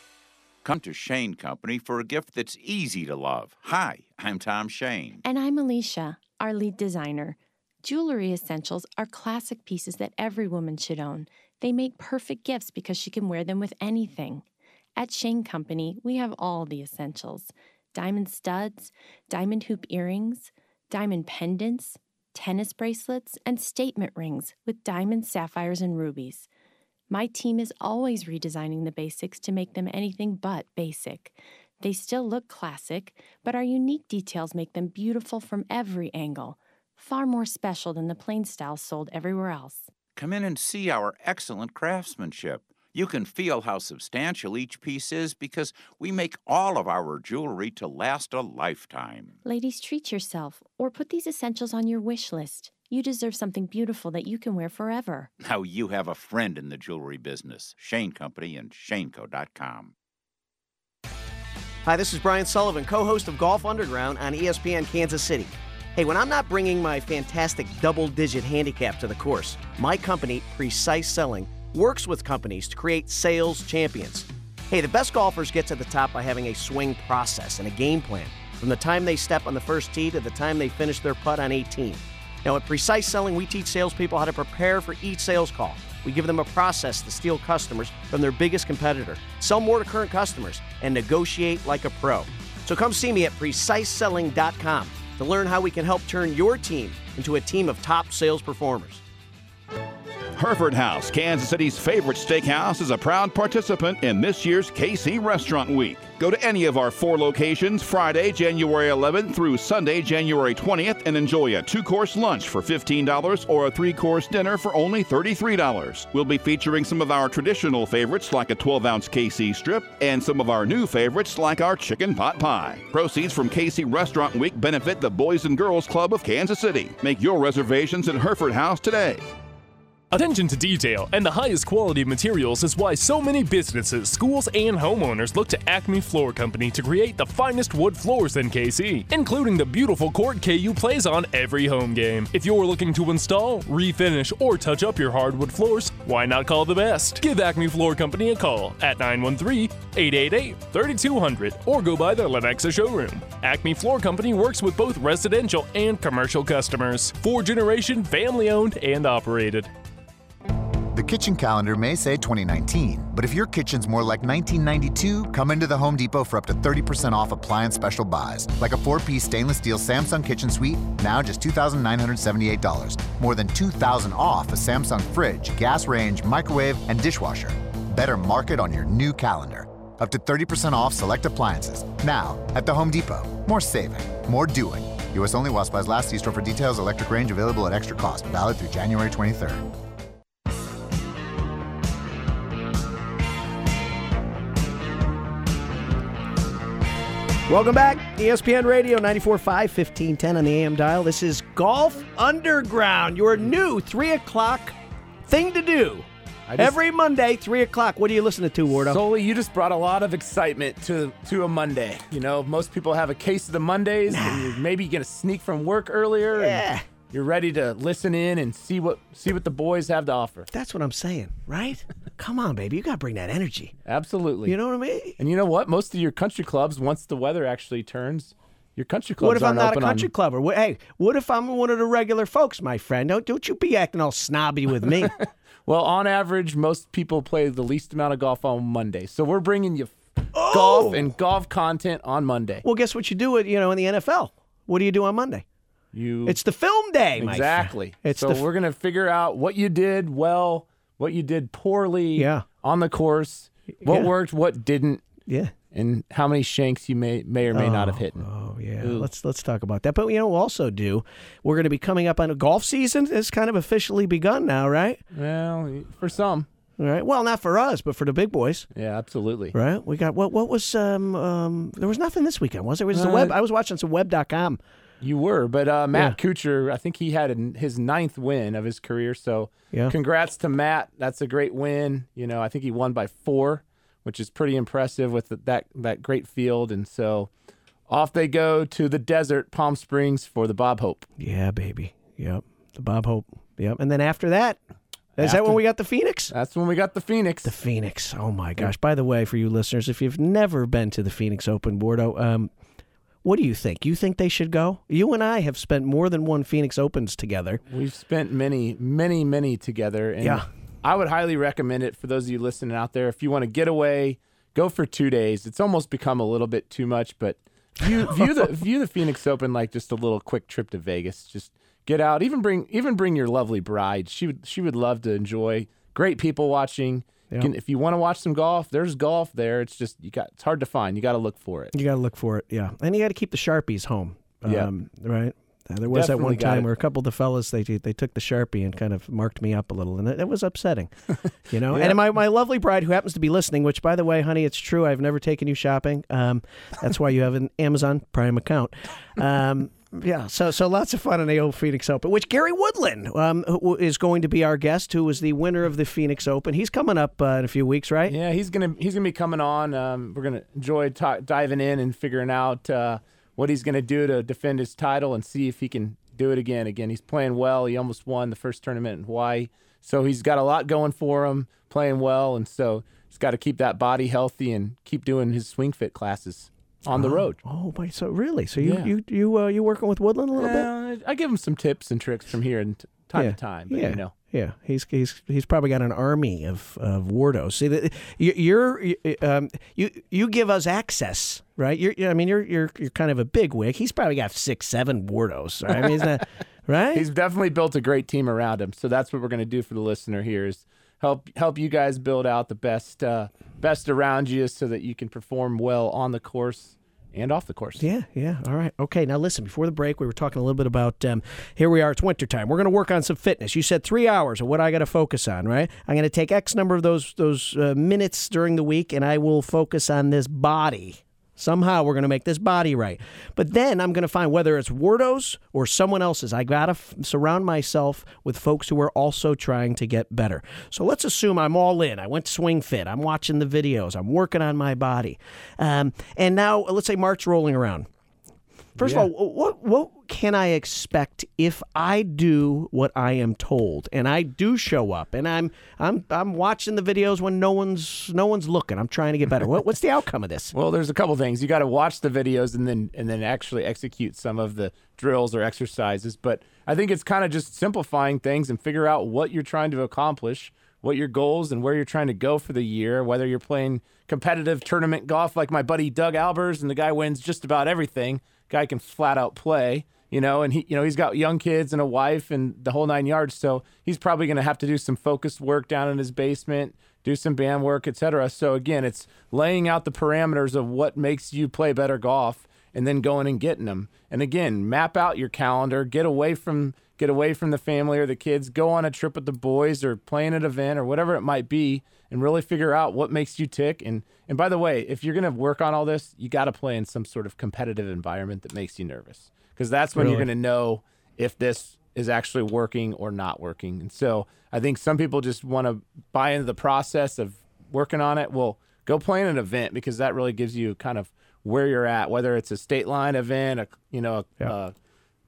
Come to Shane Company for a gift that's easy to love. Hi, I'm Tom Shane. And I'm Alicia, our lead designer. Jewelry essentials are classic pieces that every woman should own. They make perfect gifts because she can wear them with anything. At Shane Company, we have all the essentials. Diamond studs, diamond hoop earrings, diamond pendants, tennis bracelets, and statement rings with diamonds, sapphires, and rubies. My team is always redesigning the basics to make them anything but basic. They still look classic, but our unique details make them beautiful from every angle, far more special than the plain styles sold everywhere else. Come in and see our excellent craftsmanship. You can feel how substantial each piece is because we make all of our jewelry to last a lifetime. Ladies, treat yourself or put these essentials on your wish list. You deserve something beautiful that you can wear forever. Now you have a friend in the jewelry business. Shane Company and shane co dot com. Hi, this is Brian Sullivan, co-host of Golf Underground on E S P N Kansas City. Hey, when I'm not bringing my fantastic double-digit handicap to the course, my company, Precise Selling, works with companies to create sales champions. Hey, the best golfers get to the top by having a swing process and a game plan, from the time they step on the first tee to the time they finish their putt on eighteen. Now, at Precise Selling, we teach salespeople how to prepare for each sales call. We give them a process to steal customers from their biggest competitor, sell more to current customers, and negotiate like a pro. So come see me at precise selling dot com to learn how we can help turn your team into a team of top sales performers. Hereford House, Kansas City's favorite steakhouse, is a proud participant in this year's K C Restaurant Week. Go to any of our four locations Friday, January eleventh through Sunday, January twentieth, and enjoy a two-course lunch for fifteen dollars or a three-course dinner for only thirty-three dollars. We'll be featuring some of our traditional favorites like a twelve-ounce K C strip and some of our new favorites like our chicken pot pie. Proceeds from K C Restaurant Week benefit the Boys and Girls Club of Kansas City. Make your reservations at Hereford House today. Attention to detail and the highest quality materials is why so many businesses, schools, and homeowners look to Acme Floor Company to create the finest wood floors in K C, including the beautiful court K U plays on every home game. If you're looking to install, refinish, or touch up your hardwood floors, why not call the best? Give Acme Floor Company a call at nine one three, eight eight eight, three two zero zero or go by their Lenexa showroom. Acme Floor Company works with both residential and commercial customers. Four generation, family owned and operated. The kitchen calendar may say twenty nineteen, but if your kitchen's more like nineteen ninety-two, come into the Home Depot for up to thirty percent off appliance special buys, like a four-piece stainless steel Samsung kitchen suite, now just two thousand nine hundred seventy-eight dollars. More than two thousand dollars off a Samsung fridge, gas range, microwave, and dishwasher. Better mark it on your new calendar. Up to thirty percent off select appliances, now at the Home Depot. More saving, more doing. U S only while supplies last. See store for details. Electric range available at extra cost. Valid through January twenty-third. Welcome back. E S P N Radio, ninety-four point five, fifteen ten on the A M dial. This is Golf Underground, your new three o'clock thing to do. Just, Every Monday, three o'clock. What are you listening to, Wardo? Sully, you just brought a lot of excitement to to a Monday. You know, most people have a case of the Mondays, nah. and you're maybe going to sneak from work earlier. Yeah. And you're ready to listen in and see what see what the boys have to offer. That's what I'm saying, right? Come on, baby. You got to bring that energy. Absolutely. You know what I mean? And you know what? Most of your country clubs, once the weather actually turns, your country clubs What if I'm aren't not a open country on... clubber? What, hey, what if I'm one of the regular folks, my friend? Don't, don't you be acting all snobby with me. Well, on average, most people play the least amount of golf on Monday. So we're bringing you Oh! golf and golf content on Monday. Well, guess what you do, you know, in the N F L? What do you do on Monday? You It's the film day, my friend. Exactly. It's so the f- we're going to figure out what you did well, what you did poorly Yeah. on the course, what Yeah. worked, what didn't, Yeah. and how many shanks you may may or may not have hit. Oh, yeah. Let's let's talk about that. But, you know, we'll also do, we're going to be coming up on a golf season. It's kind of officially begun now, right? Well, for some. All right. Well, not for us, but for the big boys. Yeah, absolutely. Right? We got, what What was, um, um there was nothing this weekend, was there? Was the Uh, web? I was watching some web dot com. You were, but uh, Matt Kuchar, I think he had an- his ninth win of his career. So Yeah. congrats to Matt. That's a great win. You know, I think he won by four, which is pretty impressive with the, that, that great field. And so off they go to the desert, Palm Springs, for the Bob Hope. Yeah, baby. Yep. The Bob Hope. Yep. And then after that, is that After- when we got the Phoenix? That's when we got the Phoenix. The Phoenix. Oh, my gosh. By the way, for you listeners, if you've never been to the Phoenix Open, Bordeaux, um, what do you think? You think they should go? You and I have spent more than one Phoenix Opens together. We've spent many, many, many together. And Yeah. I would highly recommend it for those of you listening out there. If you want to get away, go for two days. It's almost become a little bit too much, but view, view the view the Phoenix Open like just a little quick trip to Vegas. Just get out. Even bring even bring your lovely bride. She would she would love to enjoy. Great people watching. You Yeah. can, if you want to watch some golf, there's golf there. It's just you got. It's hard to find. You got to look for it. You got to look for it, yeah. And you got to keep the Sharpies home. Yeah. Um, right? Uh, there was Definitely that one got time it. where a couple of the fellas, they they took the Sharpie and kind of marked me up a little, and it, it was upsetting. You know? Yeah. And my, my lovely bride, who happens to be listening, which, by the way, honey, it's true, I've never taken you shopping. Um, that's why you have an Amazon Prime account. Um, yeah, so so lots of fun in the old Phoenix Open, which Gary Woodland um, who is going to be our guest, who was the winner of the Phoenix Open. He's coming up uh, in a few weeks, right? Yeah, he's gonna he's gonna be coming on. Um, we're gonna enjoy ta- diving in and figuring out uh, what he's gonna do to defend his title and see if he can do it again. Again, he's playing well. He almost won the first tournament in Hawaii, so he's got a lot going for him, playing well, and so he's got to keep that body healthy and keep doing his swing fit classes on the Oh, road. Oh, boy, so really? So you Yeah. you you uh, you working with Woodland a little bit? Uh, I give him some tips and tricks from here and t- time yeah. to time, but yeah. you know. Yeah, he's he's he's probably got an army of of Wardos. See, the, you, you're you- um, you you give us access, right? You're I mean you're you're you're kind of a big wig. He's probably got six, seven Wardos. Right? I mean, isn't that right? He's definitely built a great team around him. So that's what we're going to do for the listener here is help help you guys build out the best uh, best around you so that you can perform well on the course and off the course. Yeah, yeah. All right. Okay, now listen, before the break, we were talking a little bit about, um, here we are, it's wintertime. We're going to work on some fitness. You said three hours of what I got to focus on, right? I'm going to take X number of those, those uh, minutes during the week, and I will focus on this body. Somehow we're going to make this body right. But then I'm going to find whether it's Wardos or someone else's. I got to f- surround myself with folks who are also trying to get better. So let's assume I'm all in. I went to Swing Fit. I'm watching the videos. I'm working on my body. Um, and now let's say March rolling around. First Yeah. of all, what what can I expect if I do what I am told and I do show up and I'm I'm I'm watching the videos when no one's no one's looking. I'm trying to get better. What, what's the outcome of this? Well, there's a couple things. You got to watch the videos and then and then actually execute some of the drills or exercises. But I think it's kind of just simplifying things and figure out what you're trying to accomplish, what your goals and where you're trying to go for the year, whether you're playing competitive tournament golf like my buddy Doug Albers and the guy wins just about everything. Guy can flat out play, you know, and he, you know, he's got young kids and a wife and the whole nine yards. So he's probably going to have to do some focused work down in his basement, do some band work, et cetera. So again, it's laying out the parameters of what makes you play better golf and then going and getting them. And again, map out your calendar, get away from, get away from the family or the kids, go on a trip with the boys or play in an event or whatever it might be and really figure out what makes you tick. And, and by the way, if you're going to work on all this, you got to play in some sort of competitive environment that makes you nervous because that's when Really? you're going to know if this is actually working or not working. And so I think some people just want to buy into the process of working on it. Well, go play in an event because that really gives you kind of where you're at, whether it's a state line event, a, you know, a, Yeah. a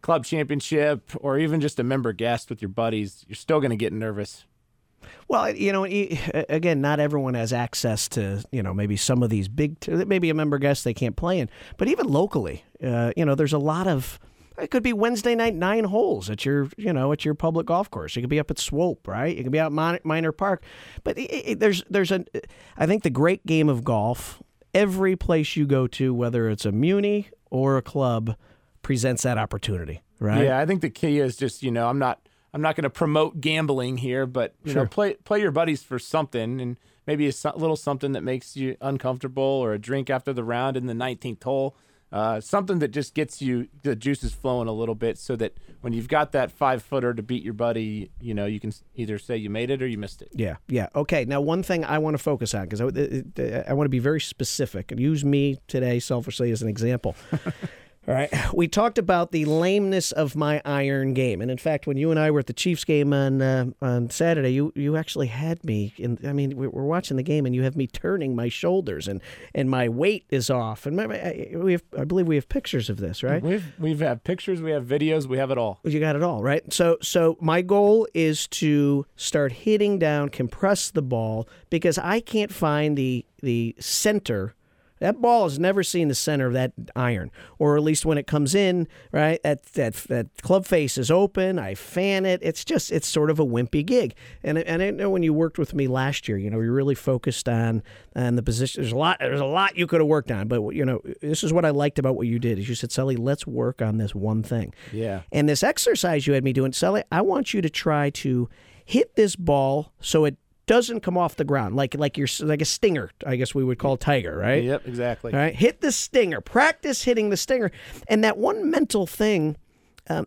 club championship or even just a member guest with your buddies, you're still going to get nervous. Well, you know, again, not everyone has access to, you know, maybe some of these big, maybe a member guest they can't play in. But even locally, uh, you know, there's a lot of, it could be Wednesday night nine holes at your, you know, at your public golf course. You could be up at Swope, right? You could be out at Minor Park. But it, it, there's, there's a, I think the great game of golf, every place you go to, whether it's a muni or a club, presents that opportunity, right? Yeah, I think the key is just, you know, I'm not, I'm not going to promote gambling here, but you Sure. know, play play your buddies for something, and maybe a so- little something that makes you uncomfortable, or a drink after the round in the nineteenth hole, uh, something that just gets you the juices flowing a little bit, so that when you've got that five footer to beat your buddy, you know, you can either say you made it or you missed it. Yeah, yeah. Okay, now one thing I want to focus on, because I, I want to be very specific and use me today selfishly as an example. All right. We talked about the lameness of my iron game. And in fact, when you and I were at the Chiefs game on uh, on Saturday, you, you actually had me in, I mean, we we're watching the game and you have me turning my shoulders and, and my weight is off. And my, I, we have, I believe we have pictures of this, right? We've we've had pictures, we have videos, we have it all. You got it all, right? So so my goal is to start hitting down, compress the ball, because I can't find the the center. That ball has never seen the center of that iron, or at least when it comes in, right, that that that club face is open, I fan it. It's just, it's sort of a wimpy gig. And, and I know when you worked with me last year, you know, you're really focused on, on the position. There's a lot, there's a lot you could have worked on, but, you know, this is what I liked about what you did, is you said, Sully, let's work on this one thing. Yeah. And this exercise you had me doing, Sully, I want you to try to hit this ball so it doesn't come off the ground, like like you're like a stinger, I guess we would call tiger, right? Yep, exactly. All right, hit the stinger. Practice hitting the stinger, and that one mental thing, um,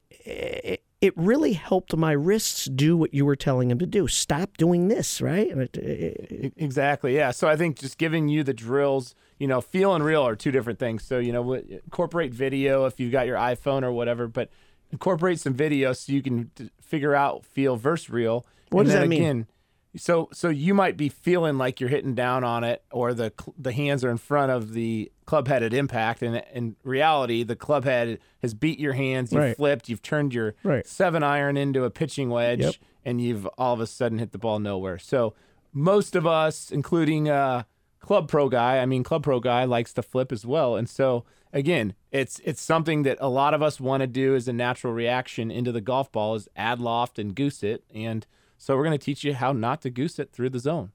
it, it really helped my wrists do what you were telling them to do. Stop doing this, right? It, it, exactly. Yeah. So I think just giving you the drills, you know, feel and real are two different things. So you know, incorporate video if you've got your iPhone or whatever, but incorporate some video so you can figure out feel versus real. What and does then that mean? Again, So, so you might be feeling like you're hitting down on it, or the the hands are in front of the club head at impact, and in reality, the club head has beat your hands. You've Right. flipped. You've turned your Right. seven iron into a pitching wedge, Yep. and you've all of a sudden hit the ball nowhere. So, most of us, including uh, Club Pro guy, I mean, Club Pro guy likes to flip as well, and so again, it's it's something that a lot of us want to do as a natural reaction into the golf ball, is add loft and goose it, and so we're going to teach you how not to goose it through the zone.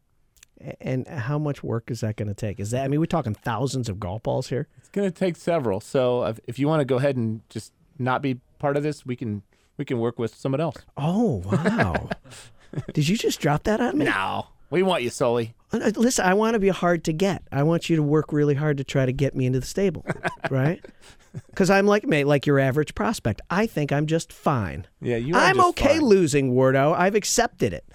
And how much work is that going to take? Is that, I mean, we're talking thousands of golf balls here. It's going to take several. So if, if you want to go ahead and just not be part of this, we can we can work with someone else. Oh, wow. Did you just drop that on me? No. We want you, Sully. Uh, Listen, I want to be hard to get. I want you to work really hard to try to get me into the stable, right? Because I'm like, mate, like your average prospect. I think I'm just fine. Yeah, you are I'm just okay fine. losing, Wardo. I've accepted it.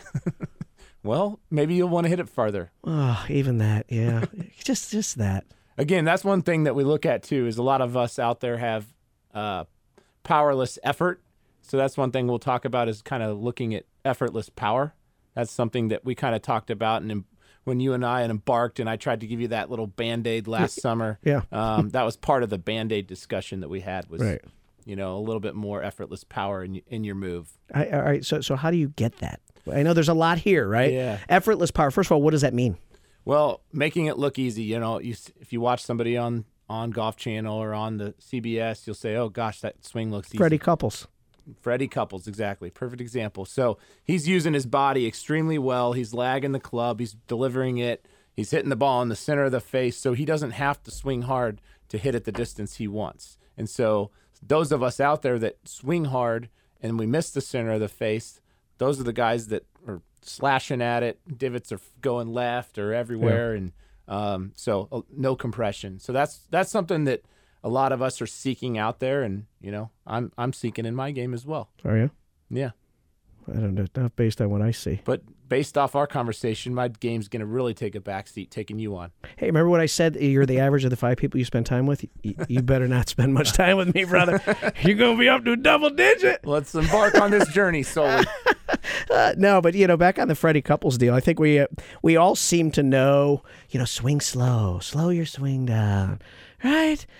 Well, maybe you'll want to hit it farther. Oh, even that, yeah. just just that. Again, that's one thing that we look at, too, is a lot of us out there have uh, powerless effort. So that's one thing we'll talk about, is kind of looking at effortless power. That's something that we kind of talked about, and when you and I embarked, and I tried to give you that little Band-Aid last summer. Yeah. um, that was part of the Band-Aid discussion that we had, was, Right. you know, a little bit more effortless power in in your move. I, all right, so so how do you get that? I know there's a lot here, right? Yeah. Effortless power. First of all, what does that mean? Well, making it look easy. You know, you, s- if you watch somebody on, on Golf Channel or on the C B S, you'll say, oh, gosh, that swing looks easy. Freddie Couples. Freddie Couples, exactly. Perfect example. So he's using his body extremely well. He's lagging the club. He's delivering it. He's hitting the ball in the center of the face, so he doesn't have to swing hard to hit it the distance he wants. And so those of us out there that swing hard and we miss the center of the face, those are the guys that are slashing at it. Divots are going left or everywhere, Yeah. and um, so uh, no compression. So that's that's something that a lot of us are seeking out there, and you know, I'm I'm seeking in my game as well. Are you? Yeah. I don't know. Not based on what I see. But based off our conversation, my game's going to really take a backseat, taking you on. Hey, remember what I said? You're the average of the five people you spend time with. You, you better not spend much time with me, brother. You're going to be up to a double digit. Let's embark on this journey, Sully. Uh, no, but you know, back on the Freddie Couples deal, I think we uh, we all seem to know, you know, swing slow, slow your swing down, right?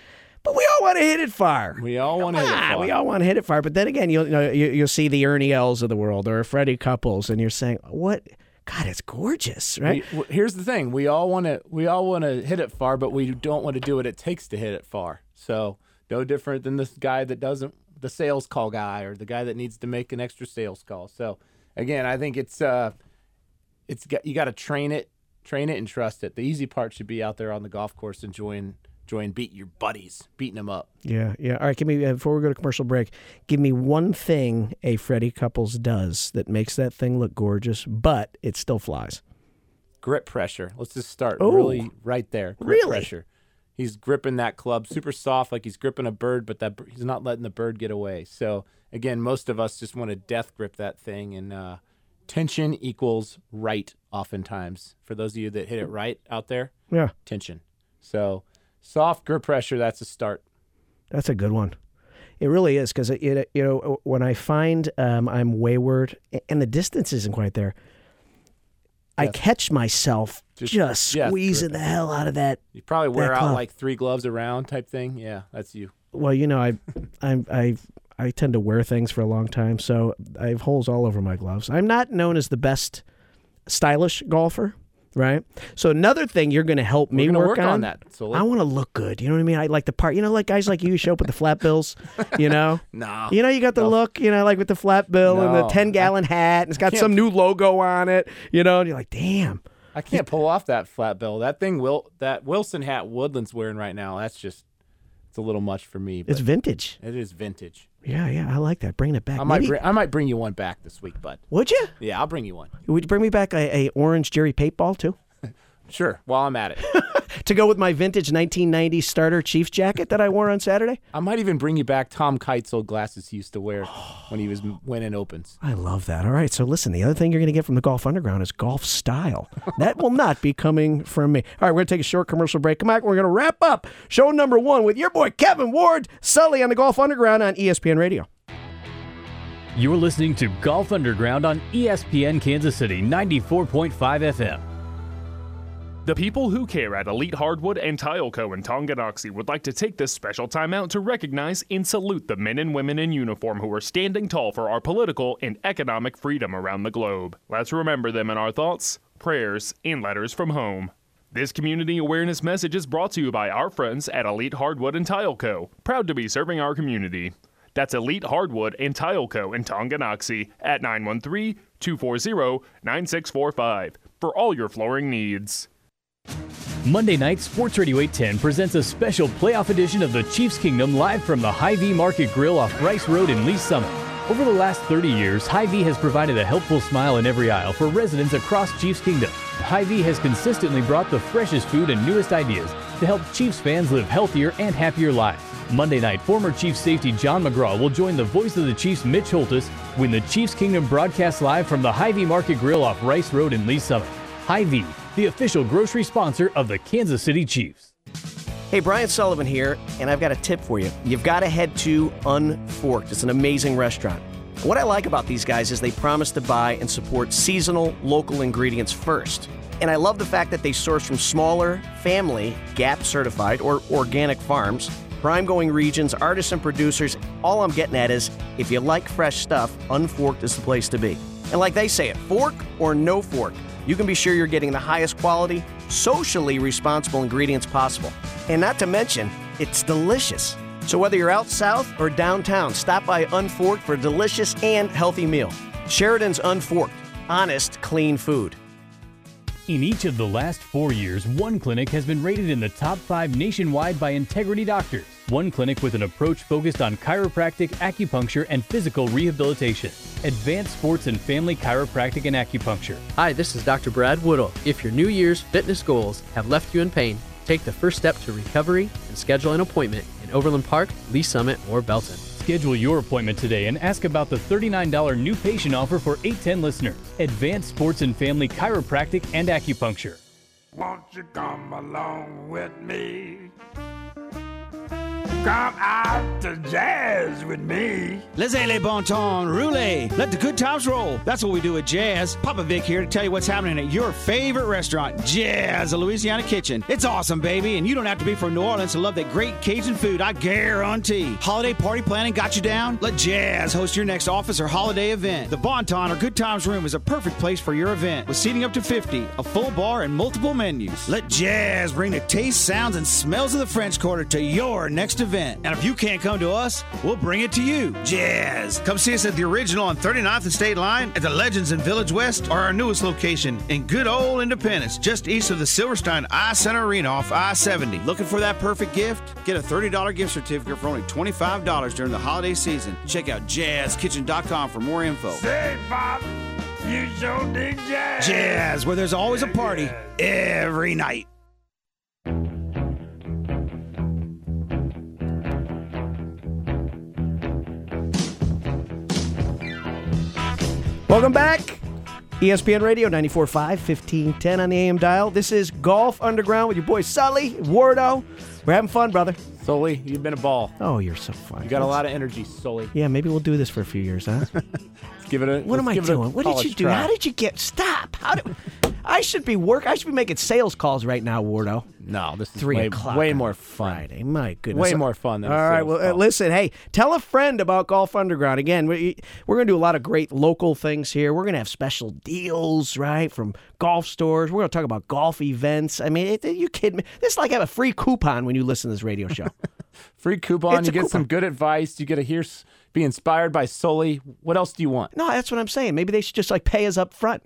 But we all want to hit it far. We all want to hit it Ah, far. we all want to hit it far. But then again, you'll, you know, you, you'll see the Ernie Els of the world or Freddie Couples, and you're saying, what? God, it's gorgeous, right? We, w- here's the thing: we all want to we all want to hit it far, but we don't want to do what it takes to hit it far. So no different than this guy that doesn't, the sales call guy, or the guy that needs to make an extra sales call. So again, I think it's uh, it's got, you got to train it, train it, and trust it. The easy part should be out there on the golf course enjoying enjoying beating your buddies, beating them up. Yeah, yeah. All right, give me uh, before we go to commercial break, give me one thing a Freddie Couples does that makes that thing look gorgeous, but it still flies. Grip pressure. Let's just start Oh. really right there. Grip Really? pressure. He's gripping that club super soft, like he's gripping a bird, but that he's not letting the bird get away. So again, most of us just want to death grip that thing, and uh, tension equals right. Oftentimes, for those of you that hit it right out there, Yeah. tension. So soft grip pressure. That's a start. That's a good one. It really is, because, you know, when I find um, I'm wayward and the distance isn't quite there, I Yes. catch myself just, Just- yeah, squeezing the hell out of that. You probably wear that out club. like three gloves around type thing. Yeah, that's you. Well, you know, I, I, I, I tend to wear things for a long time, so I have holes all over my gloves. I'm not known as the best stylish golfer, right? So another thing you're going to help We're me gonna work, work on that, Sully. I want to look good. You know what I mean? I like the part. You know, like guys like you show up with the flat bills. You know, No. You know, you got the look. You know, like with the flat bill and the No. ten gallon hat, and it's got can't- some new logo on it. You know, and you're like, damn. I can't pull off that flat bill. That thing, Will, that Wilson hat Woodland's wearing right now, that's just, it's a little much for me. It's but vintage. It is vintage. Yeah, yeah, I like that. Bringing it back. I might, Maybe- bring, I might bring you one back this week, bud. Would you? Yeah, I'll bring you one. Would you bring me back a, a orange Jerry Pate ball too? Sure, while I'm at it. To go with my vintage nineteen ninety starter Chiefs jacket that I wore on Saturday? I might even bring you back Tom Kite's old glasses he used to wear when he was winning opens. I love that. All right, so listen, the other thing you're going to get from the Golf Underground is golf style. That will not be coming from me. All right, we're going to take a short commercial break. Come back, we're going to wrap up show number one with your boy Kevin Ward, Sully on the Golf Underground on E S P N Radio. You're listening to Golf Underground on E S P N Kansas City ninety-four point five F M. The people who care at Elite Hardwood and Tile Co. in Tonganoxie would like to take this special time out to recognize and salute the men and women in uniform who are standing tall for our political and economic freedom around the globe. Let's remember them in our thoughts, prayers, and letters from home. This community awareness message is brought to you by our friends at Elite Hardwood and Tile Co., proud to be serving our community. That's Elite Hardwood and Tile Co. in Tonganoxie at nine one three, two four zero, nine six four five for all your flooring needs. Monday night, Sports Radio eight ten presents a special playoff edition of the Chiefs Kingdom live from the Hy-Vee Market Grill off Rice Road in Lee Summit. Over the last thirty years, Hy-Vee has provided a helpful smile in every aisle for residents across Chiefs Kingdom. Hy-Vee has consistently brought the freshest food and newest ideas to help Chiefs fans live healthier and happier lives. Monday night, former Chiefs safety John McGraw will join the voice of the Chiefs, Mitch Holtis, when the Chiefs Kingdom broadcasts live from the Hy-Vee Market Grill off Rice Road in Lee Summit. Hy-Vee, the official grocery sponsor of the Kansas City Chiefs. Hey, Brian Sullivan here, and I've got a tip for you. You've got to head to Unforked. It's an amazing restaurant. What I like about these guys is they promise to buy and support seasonal, local ingredients first. And I love the fact that they source from smaller, family, G A P certified, or organic farms, prime-going regions, artisan producers. All I'm getting at is, if you like fresh stuff, Unforked is the place to be. And like they say it, fork or no fork, you can be sure you're getting the highest quality, socially responsible ingredients possible. And not to mention, it's delicious. So whether you're out south or downtown, stop by Unforked for a delicious and healthy meal. Sheridan's Unforked. Honest, clean food. In each of the last four years, one clinic has been rated in the top five nationwide by Integrity Doctors. One clinic with an approach focused on chiropractic, acupuncture, and physical rehabilitation. Advanced Sports and Family Chiropractic and Acupuncture. Hi, this is Doctor Brad Woodall. If your New Year's fitness goals have left you in pain, take the first step to recovery and schedule an appointment in Overland Park, Lee Summit, or Belton. Schedule your appointment today and ask about the thirty-nine dollars new patient offer for eight ten listeners. Advanced Sports and Family Chiropractic and Acupuncture. Won't you come along with me? Come out to jazz with me. Laissez les bon temps rouler. Let the good times roll. That's what we do at Jazz. Papa Vic here to tell you what's happening at your favorite restaurant, Jazz, a Louisiana Kitchen. It's awesome, baby, and you don't have to be from New Orleans to love that great Cajun food, I guarantee. Holiday party planning got you down? Let Jazz host your next office or holiday event. The Bon Ton or Good Times Room is a perfect place for your event, with seating up to fifty, a full bar, and multiple menus. Let Jazz bring the taste, sounds, and smells of the French Quarter to your next event. And if you can't come to us, we'll bring it to you. Jazz. Come see us at the original on thirty-ninth and State Line, at the Legends in Village West, or our newest location in good old Independence, just east of the Silverstein Eye Center Arena off I seventy. Looking for that perfect gift? Get a thirty dollars gift certificate for only twenty-five dollars during the holiday season. Check out jazz kitchen dot com for more info. Say, Bob, you sure dig jazz. Jazz, where there's always a party every night. Welcome back. E S P N Radio, ninety-four point five, fifteen ten on the A M dial. This is Golf Underground with your boy Sully, Wardo. We're having fun, brother. Sully, you've been a ball. Oh, you're so fun. You got a lot of energy, Sully. Yeah, maybe we'll do this for a few years, huh? Let's give it a What am I doing? What did you do? How did you get... Stop. How did... I should be work. I should be making sales calls right now, Wardo. No, this is Three way, o'clock way on more fun. Friday. My goodness. Way more fun than All a right. sales Well, uh, call. listen. Hey, tell a friend about Golf Underground. Again, we, we're going to do a lot of great local things here. We're going to have special deals, right, from golf stores. We're going to talk about golf events. I mean, it, you kidding me? This is like have a free coupon when you listen to this radio show. Free coupon. It's You a get coupon. some good advice. You get to hear, s- be inspired by Sully. What else do you want? No, that's what I'm saying. Maybe they should just like pay us up front.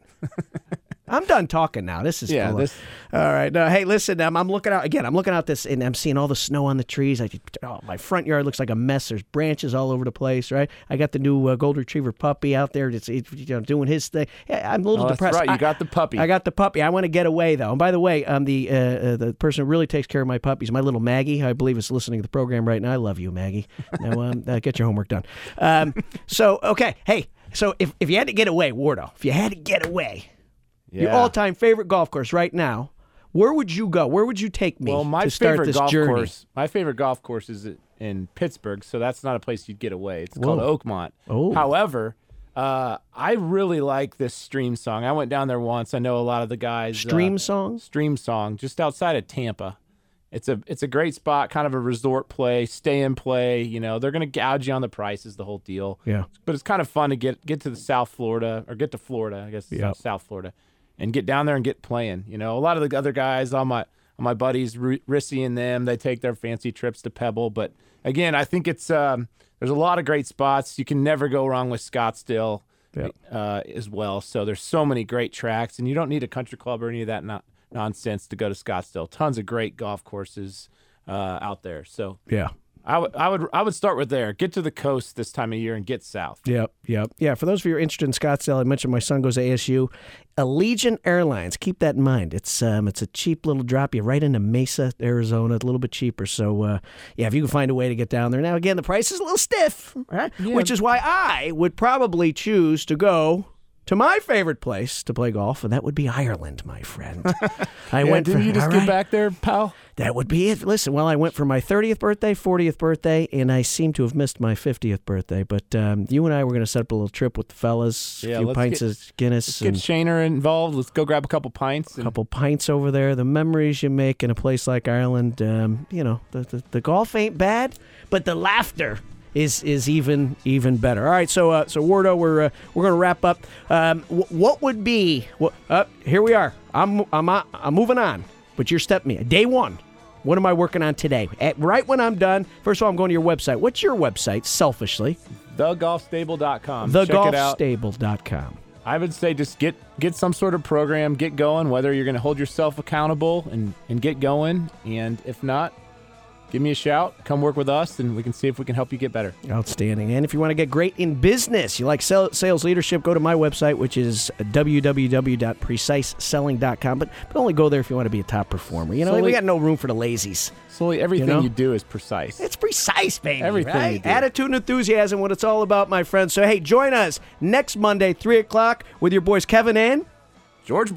I'm done talking now. This is Yeah, cool. this- All right. No, hey, listen. Um, I'm looking out again. I'm looking out this, and I'm seeing all the snow on the trees. I, oh, my front yard looks like a mess. There's branches all over the place. Right. I got the new uh, Gold Retriever puppy out there. It's, it's you know, doing his thing. Yeah, I'm a little Oh, that's depressed. right. You I- got the puppy. I got the puppy. I want to get away though. And by the way, um, the uh, uh, the person who really takes care of my puppies, my little Maggie, I believe is listening to the program right now. I love you, Maggie. Now, um, uh, get your homework done. Um, so okay, hey. So if if you had to get away, Wardo, if you had to get away. Your Yeah. all-time favorite golf course right now, where would you go? Where would you take me Well, my to start favorite this golf journey? course. My favorite golf course is in Pittsburgh, so that's not a place you'd get away. It's Whoa. called Oakmont. Oh. However, uh, I really like this Stream Song. I went down there once. I know a lot of the guys. Stream uh, Song? Stream Song, just outside of Tampa. It's a it's a great spot, kind of a resort play, stay and play. You know, they're going to gouge you on the prices, the whole deal. Yeah. But it's kind of fun to get get to the South Florida or get to Florida, I guess. it's Yep. South Florida. And get down there and get playing. You know, a lot of the other guys, all my all my buddies, R- Rissy and them, they take their fancy trips to Pebble. But again, I think it's um, there's a lot of great spots. You can never go wrong with Scottsdale Yep. uh, as well. So there's so many great tracks, and you don't need a country club or any of that no- nonsense to go to Scottsdale. Tons of great golf courses uh, out there. So Yeah. I would I would I would start with there. Get to the coast this time of year and get south. Yep, yep. Yeah, for those of you who are interested in Scottsdale, I mentioned my son goes to A S U. Allegiant Airlines, keep that in mind. It's um, it's a cheap little drop you right into Mesa, Arizona, a little bit cheaper. So, uh, yeah, if you can find a way to get down there. Now, again, the price is a little stiff, right? Which is why I would probably choose to go to my favorite place to play golf, and that would be Ireland, my friend. I Yeah, went didn't for, you just all get right. back there, pal? That would be it. Listen, well, I went for my thirtieth birthday, fortieth birthday, and I seem to have missed my fiftieth birthday. But um, you and I were going to set up a little trip with the fellas, Yeah, a few let's pints get- of Guinness, Let's get and Shaner involved. Let's go grab a couple pints. a And couple pints over there. The memories you make in a place like Ireland, um, you know, the, the, the golf ain't bad, but the laughter is is even even better. All right, so uh, so Wardo, we're uh, we're going to wrap up. Um, wh- what would be? What, uh, here we are. I'm I'm uh, I'm moving on, but you're stepping me. Day one. What am I working on today? At, right when I'm done, first of all, I'm going to your website. What's your website, selfishly? the golf stable dot com. the Check golf it out. stable dot com. I would say just get get some sort of program, get going, whether you're going to hold yourself accountable and, and get going. And if not, give me a shout. Come work with us, and we can see if we can help you get better. Outstanding. And if you want to get great in business, you like sell, sales leadership, go to my website, which is w w w dot precise selling dot com. But, but only go there if you want to be a top performer. You know, Slowly- we got no room for the lazies. Slowly, everything You you, know? do is precise. It's precise, baby. Everything right? you do. Attitude and enthusiasm, what it's all about, my friends. So, hey, join us next Monday, three o'clock, with your boys Kevin and George Brett.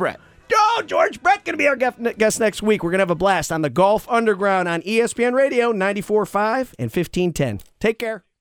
Oh, George Brett going to be our guest next week. We're going to have a blast on the Golf Underground on E S P N Radio ninety-four point five and fifteen ten. Take care.